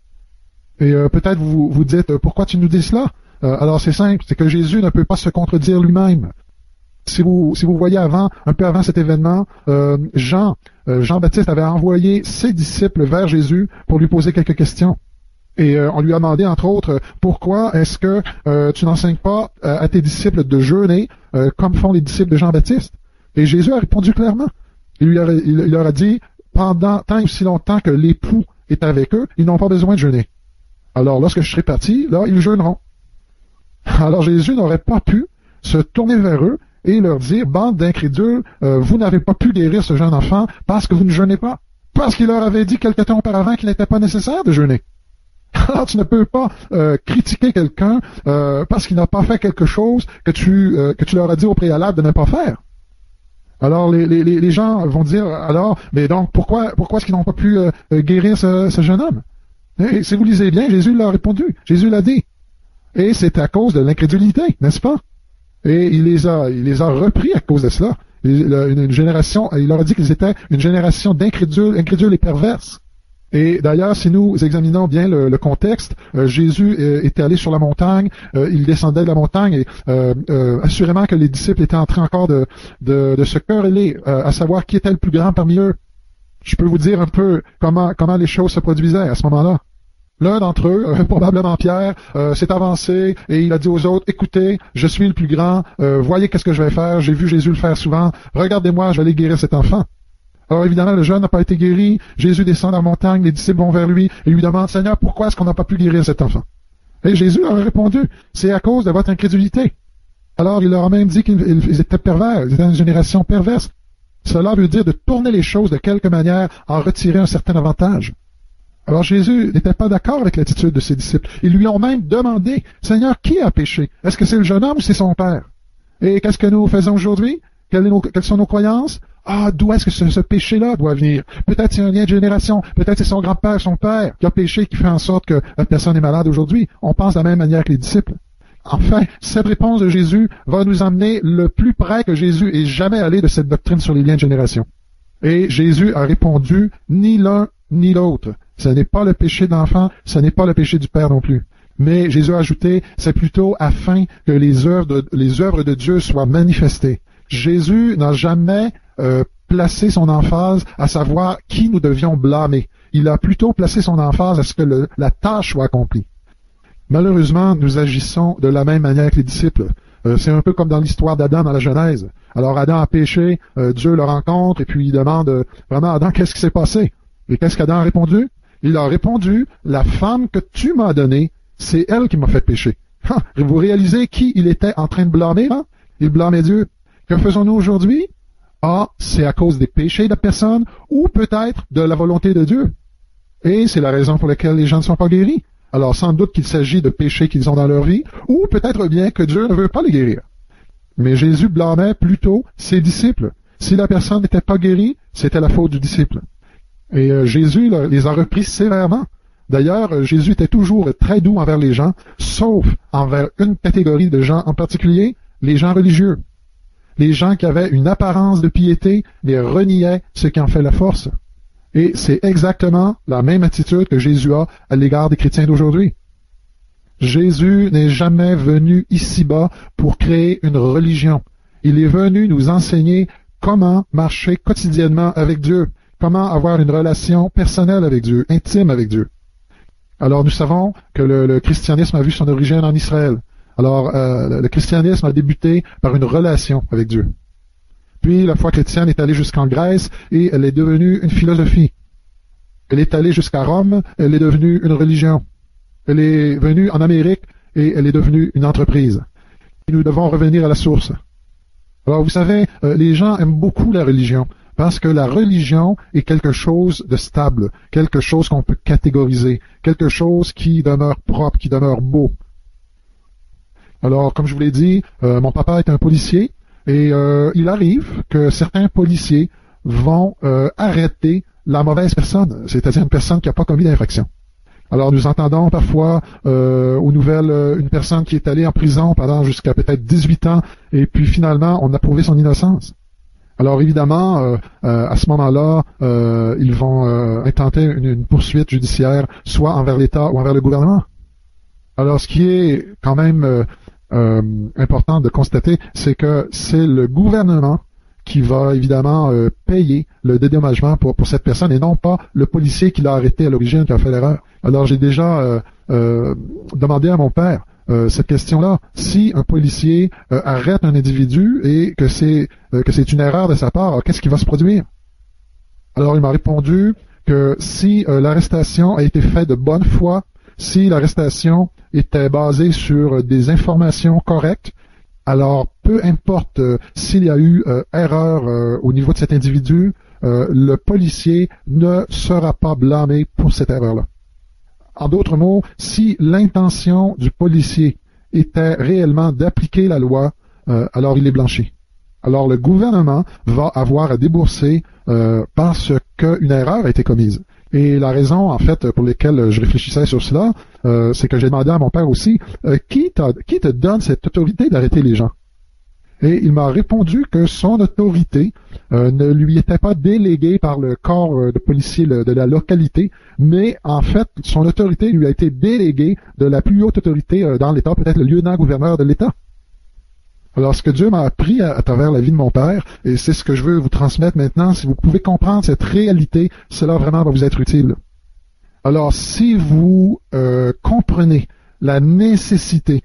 Et euh, peut-être vous vous dites, euh, pourquoi tu nous dis cela? Euh, alors c'est simple, c'est que Jésus ne peut pas se contredire lui-même. Si vous si vous voyez avant, un peu avant cet événement, euh, Jean, euh, Jean-Baptiste avait envoyé ses disciples vers Jésus pour lui poser quelques questions. Et euh, on lui a demandé, entre autres, pourquoi est-ce que euh, tu n'enseignes pas euh, à tes disciples de jeûner euh, comme font les disciples de Jean-Baptiste? Et Jésus a répondu clairement. Il, lui a, il, il leur a dit, pendant tant aussi longtemps que l'époux est avec eux, ils n'ont pas besoin de jeûner. Alors, lorsque je serai parti, là, ils jeûneront. Alors, Jésus n'aurait pas pu se tourner vers eux et leur dire, bande d'incrédules, euh, vous n'avez pas pu guérir ce jeune enfant parce que vous ne jeûnez pas. Parce qu'il leur avait dit quelque temps auparavant qu'il n'était pas nécessaire de jeûner. Alors, tu ne peux pas euh, critiquer quelqu'un euh, parce qu'il n'a pas fait quelque chose que tu, euh, que tu leur as dit au préalable de ne pas faire. Alors les, les, les gens vont dire, alors, mais donc pourquoi pourquoi est-ce qu'ils n'ont pas pu euh, guérir ce, ce jeune homme? Et si vous lisez bien, Jésus leur a répondu, Jésus l'a dit. Et c'est à cause de l'incrédulité, n'est-ce pas? Et il les a il les a repris à cause de cela. Il, une, une génération, il leur a dit qu'ils étaient une génération d'incrédules, incrédules et perverses. Et d'ailleurs, si nous examinons bien le, le contexte, euh, Jésus euh, était allé sur la montagne, euh, il descendait de la montagne et euh, euh, assurément que les disciples étaient en train encore de, de, de se quereller, euh, à savoir qui était le plus grand parmi eux. Je peux vous dire un peu comment, comment les choses se produisaient à ce moment-là. L'un d'entre eux, euh, probablement Pierre, euh, s'est avancé et il a dit aux autres, écoutez, je suis le plus grand, euh, voyez qu'est-ce que je vais faire, j'ai vu Jésus le faire souvent, regardez-moi, je vais aller guérir cet enfant. Alors évidemment, le jeune n'a pas été guéri, Jésus descend de la montagne, les disciples vont vers lui et lui demandent, Seigneur, pourquoi est-ce qu'on n'a pas pu guérir cet enfant? Et Jésus leur a répondu, c'est à cause de votre incrédulité. Alors il leur a même dit qu'ils étaient pervers, ils étaient une génération perverse. Cela veut dire de tourner les choses de quelque manière, en retirer un certain avantage. Alors Jésus n'était pas d'accord avec l'attitude de ses disciples. Ils lui ont même demandé, Seigneur, qui a péché? Est-ce que c'est le jeune homme ou c'est son père? Et qu'est-ce que nous faisons aujourd'hui? Quelles, nos, quelles sont nos croyances? Ah, d'où est-ce que ce, ce péché-là doit venir? Peut-être c'est un lien de génération, peut-être c'est son grand-père, son père, qui a péché, qui fait en sorte que la personne est malade aujourd'hui. On pense de la même manière que les disciples. Enfin, cette réponse de Jésus va nous emmener le plus près que Jésus ait jamais allé de cette doctrine sur les liens de génération. Et Jésus a répondu, ni l'un ni l'autre. Ce n'est pas le péché d'enfant, ce n'est pas le péché du Père non plus. Mais Jésus a ajouté, c'est plutôt afin que les œuvres de, les œuvres de Dieu soient manifestées. Jésus n'a jamais euh, placé son emphase à savoir qui nous devions blâmer. Il a plutôt placé son emphase à ce que le, la tâche soit accomplie. Malheureusement, nous agissons de la même manière que les disciples. Euh, c'est un peu comme dans l'histoire d'Adam dans la Genèse. Alors Adam a péché, euh, Dieu le rencontre et puis il demande euh, vraiment Adam, qu'est-ce qui s'est passé? Et qu'est-ce qu'Adam a répondu? Il a répondu, la femme que tu m'as donnée, c'est elle qui m'a fait pécher. Ha, vous réalisez qui il était en train de blâmer? Hein? Il blâmait Dieu. Que faisons-nous aujourd'hui? Ah, c'est à cause des péchés de la personne ou peut-être de la volonté de Dieu. Et c'est la raison pour laquelle les gens ne sont pas guéris. Alors sans doute qu'il s'agit de péchés qu'ils ont dans leur vie ou peut-être bien que Dieu ne veut pas les guérir. Mais Jésus blâmait plutôt ses disciples. Si la personne n'était pas guérie, c'était la faute du disciple. Et euh, Jésus là, les a repris sévèrement. D'ailleurs, euh, Jésus était toujours très doux envers les gens, sauf envers une catégorie de gens en particulier, les gens religieux. Les gens qui avaient une apparence de piété, mais reniaient ce qui en fait la force. Et c'est exactement la même attitude que Jésus a à l'égard des chrétiens d'aujourd'hui. Jésus n'est jamais venu ici-bas pour créer une religion. Il est venu nous enseigner comment marcher quotidiennement avec Dieu, comment avoir une relation personnelle avec Dieu, intime avec Dieu. Alors nous savons que le, le christianisme a vu son origine en Israël. Alors euh, le christianisme a débuté par une relation avec Dieu. Puis la foi chrétienne est allée jusqu'en Grèce et elle est devenue une philosophie. Elle est allée jusqu'à Rome, elle est devenue une religion. Elle est venue en Amérique et elle est devenue une entreprise. Et nous devons revenir à la source. Alors vous savez, euh, les gens aiment beaucoup la religion parce que la religion est quelque chose de stable, quelque chose qu'on peut catégoriser, quelque chose qui demeure propre, qui demeure beau. Alors, comme je vous l'ai dit, euh, mon papa est un policier et euh, il arrive que certains policiers vont euh, arrêter la mauvaise personne, c'est-à-dire une personne qui n'a pas commis d'infraction. Alors nous entendons parfois euh, aux nouvelles euh, une personne qui est allée en prison pendant jusqu'à peut-être dix-huit ans et puis finalement on a prouvé son innocence. Alors évidemment, euh, euh, à ce moment-là, euh, ils vont euh, intenter une, une poursuite judiciaire soit envers l'État ou envers le gouvernement. Alors ce qui est quand même euh, euh, important de constater, c'est que c'est le gouvernement qui va évidemment euh, payer le dédommagement pour, pour cette personne et non pas le policier qui l'a arrêté à l'origine qui a fait l'erreur. Alors j'ai déjà euh, euh, demandé à mon père euh, cette question-là. Si un policier euh, arrête un individu et que c'est euh, que c'est une erreur de sa part, qu'est-ce qui va se produire? Alors il m'a répondu que si euh, l'arrestation a été faite de bonne foi, si l'arrestation était basée sur des informations correctes, alors peu importe euh, s'il y a eu euh, erreur euh, au niveau de cet individu, euh, le policier ne sera pas blâmé pour cette erreur-là. En d'autres mots, si l'intention du policier était réellement d'appliquer la loi, euh, alors il est blanchi. Alors le gouvernement va avoir à débourser euh, parce qu'une erreur a été commise. Et la raison, en fait, pour laquelle je réfléchissais sur cela, euh, c'est que j'ai demandé à mon père aussi, euh, qui, qui te donne cette autorité d'arrêter les gens? Et il m'a répondu que son autorité euh, ne lui était pas déléguée par le corps de policiers de la localité, mais en fait, son autorité lui a été déléguée de la plus haute autorité euh, dans l'État, peut-être le lieutenant-gouverneur de l'État. Alors, ce que Dieu m'a appris à, à travers la vie de mon père, et c'est ce que je veux vous transmettre maintenant, si vous pouvez comprendre cette réalité, cela vraiment va vous être utile. Alors, si vous euh, comprenez la nécessité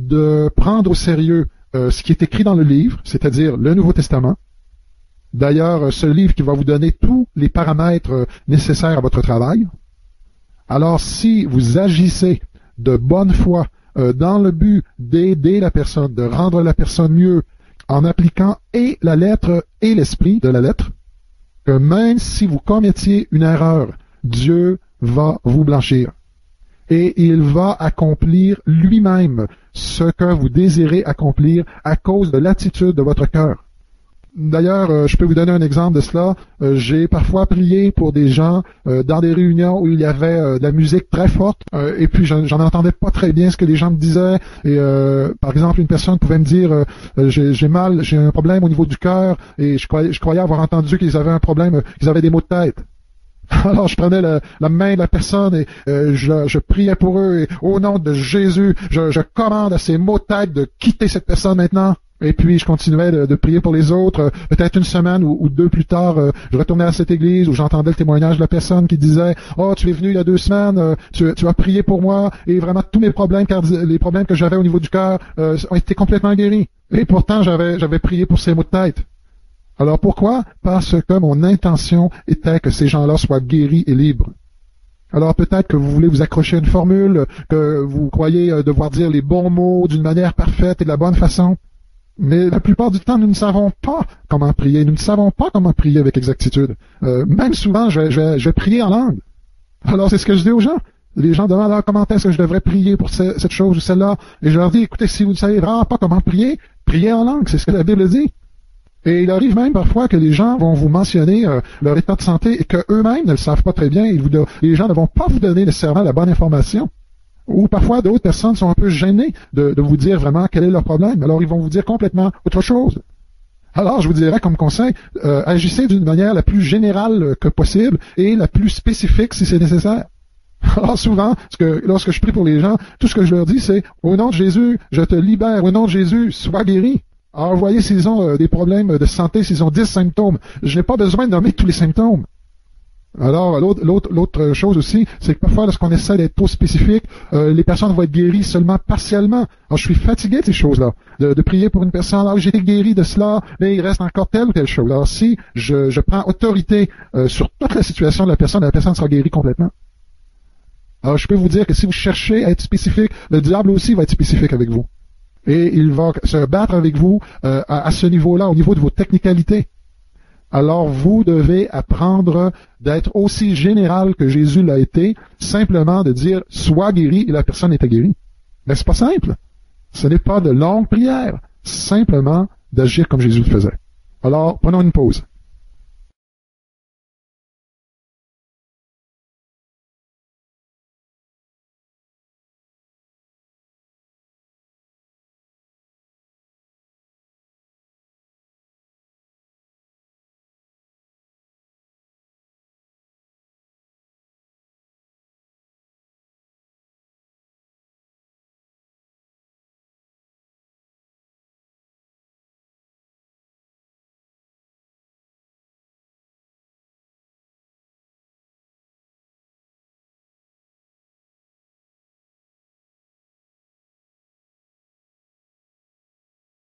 de prendre au sérieux euh, ce qui est écrit dans le livre, c'est-à-dire le Nouveau Testament, d'ailleurs, ce livre qui va vous donner tous les paramètres nécessaires à votre travail, alors si vous agissez de bonne foi, Euh, dans le but d'aider la personne, de rendre la personne mieux, en appliquant et la lettre et l'esprit de la lettre, que même si vous commettiez une erreur, Dieu va vous blanchir. Et il va accomplir lui-même ce que vous désirez accomplir à cause de l'attitude de votre cœur. D'ailleurs, euh, je peux vous donner un exemple de cela. Euh, j'ai parfois prié pour des gens euh, dans des réunions où il y avait euh, de la musique très forte euh, et puis j'en, j'en entendais pas très bien ce que les gens me disaient. Et euh, par exemple, une personne pouvait me dire euh, j'ai, j'ai mal, j'ai un problème au niveau du cœur et je croyais, je croyais avoir entendu qu'ils avaient un problème, euh, qu'ils avaient des maux de tête. Alors je prenais la, la main de la personne et euh, je, je priais pour eux et au nom de Jésus, je, je commande à ces maux de tête de quitter cette personne maintenant. Et puis je continuais de, de prier pour les autres. Euh, peut-être une semaine ou, ou deux plus tard, euh, je retournais à cette église où j'entendais le témoignage de la personne qui disait « Oh, tu es venu il y a deux semaines, euh, tu, tu as prié pour moi et vraiment tous mes problèmes, car les problèmes que j'avais au niveau du cœur euh, ont été complètement guéris. » Et pourtant, j'avais, j'avais prié pour ces maux de tête. Alors pourquoi? Parce que mon intention était que ces gens-là soient guéris et libres. Alors peut-être que vous voulez vous accrocher à une formule, que vous croyez devoir dire les bons mots d'une manière parfaite et de la bonne façon. Mais la plupart du temps, nous ne savons pas comment prier. Nous ne savons pas comment prier avec exactitude. Euh, même souvent, je, je, je vais prier en langue. Alors c'est ce que je dis aux gens. Les gens demandent alors, comment est-ce que je devrais prier pour ce, cette chose ou celle-là. Et je leur dis, écoutez, si vous ne savez vraiment pas comment prier, priez en langue. C'est ce que la Bible dit. Et il arrive même parfois que les gens vont vous mentionner euh, leur état de santé et qu'eux-mêmes ne le savent pas très bien. Et vous, les gens ne vont pas vous donner nécessairement la bonne information. Ou parfois d'autres personnes sont un peu gênées de, de vous dire vraiment quel est leur problème. Alors ils vont vous dire complètement autre chose. Alors je vous dirais comme conseil, euh, agissez d'une manière la plus générale que possible et la plus spécifique si c'est nécessaire. Alors souvent, parce que lorsque je prie pour les gens, tout ce que je leur dis c'est « Au nom de Jésus, je te libère. Au nom de Jésus, sois guéri. » Alors vous voyez, s'ils ont euh, des problèmes de santé, s'ils ont dix symptômes, je n'ai pas besoin de nommer tous les symptômes. Alors, l'autre, l'autre, l'autre chose aussi, c'est que parfois, lorsqu'on essaie d'être trop spécifique, euh, les personnes vont être guéries seulement partiellement. Alors, je suis fatigué de ces choses-là, de, de prier pour une personne, alors j'ai été guéri de cela, mais il reste encore telle ou telle chose. Alors, si je, je prends autorité euh, sur toute la situation de la personne, la personne sera guérie complètement. Alors, je peux vous dire que si vous cherchez à être spécifique, le diable aussi va être spécifique avec vous. Et il va se battre avec vous euh, à, à ce niveau-là, au niveau de vos technicalités. Alors vous devez apprendre d'être aussi général que Jésus l'a été, simplement de dire « sois guéri » et la personne était guérie. Mais c'est pas simple. Ce n'est pas de longues prières, simplement d'agir comme Jésus le faisait. Alors, prenons une pause.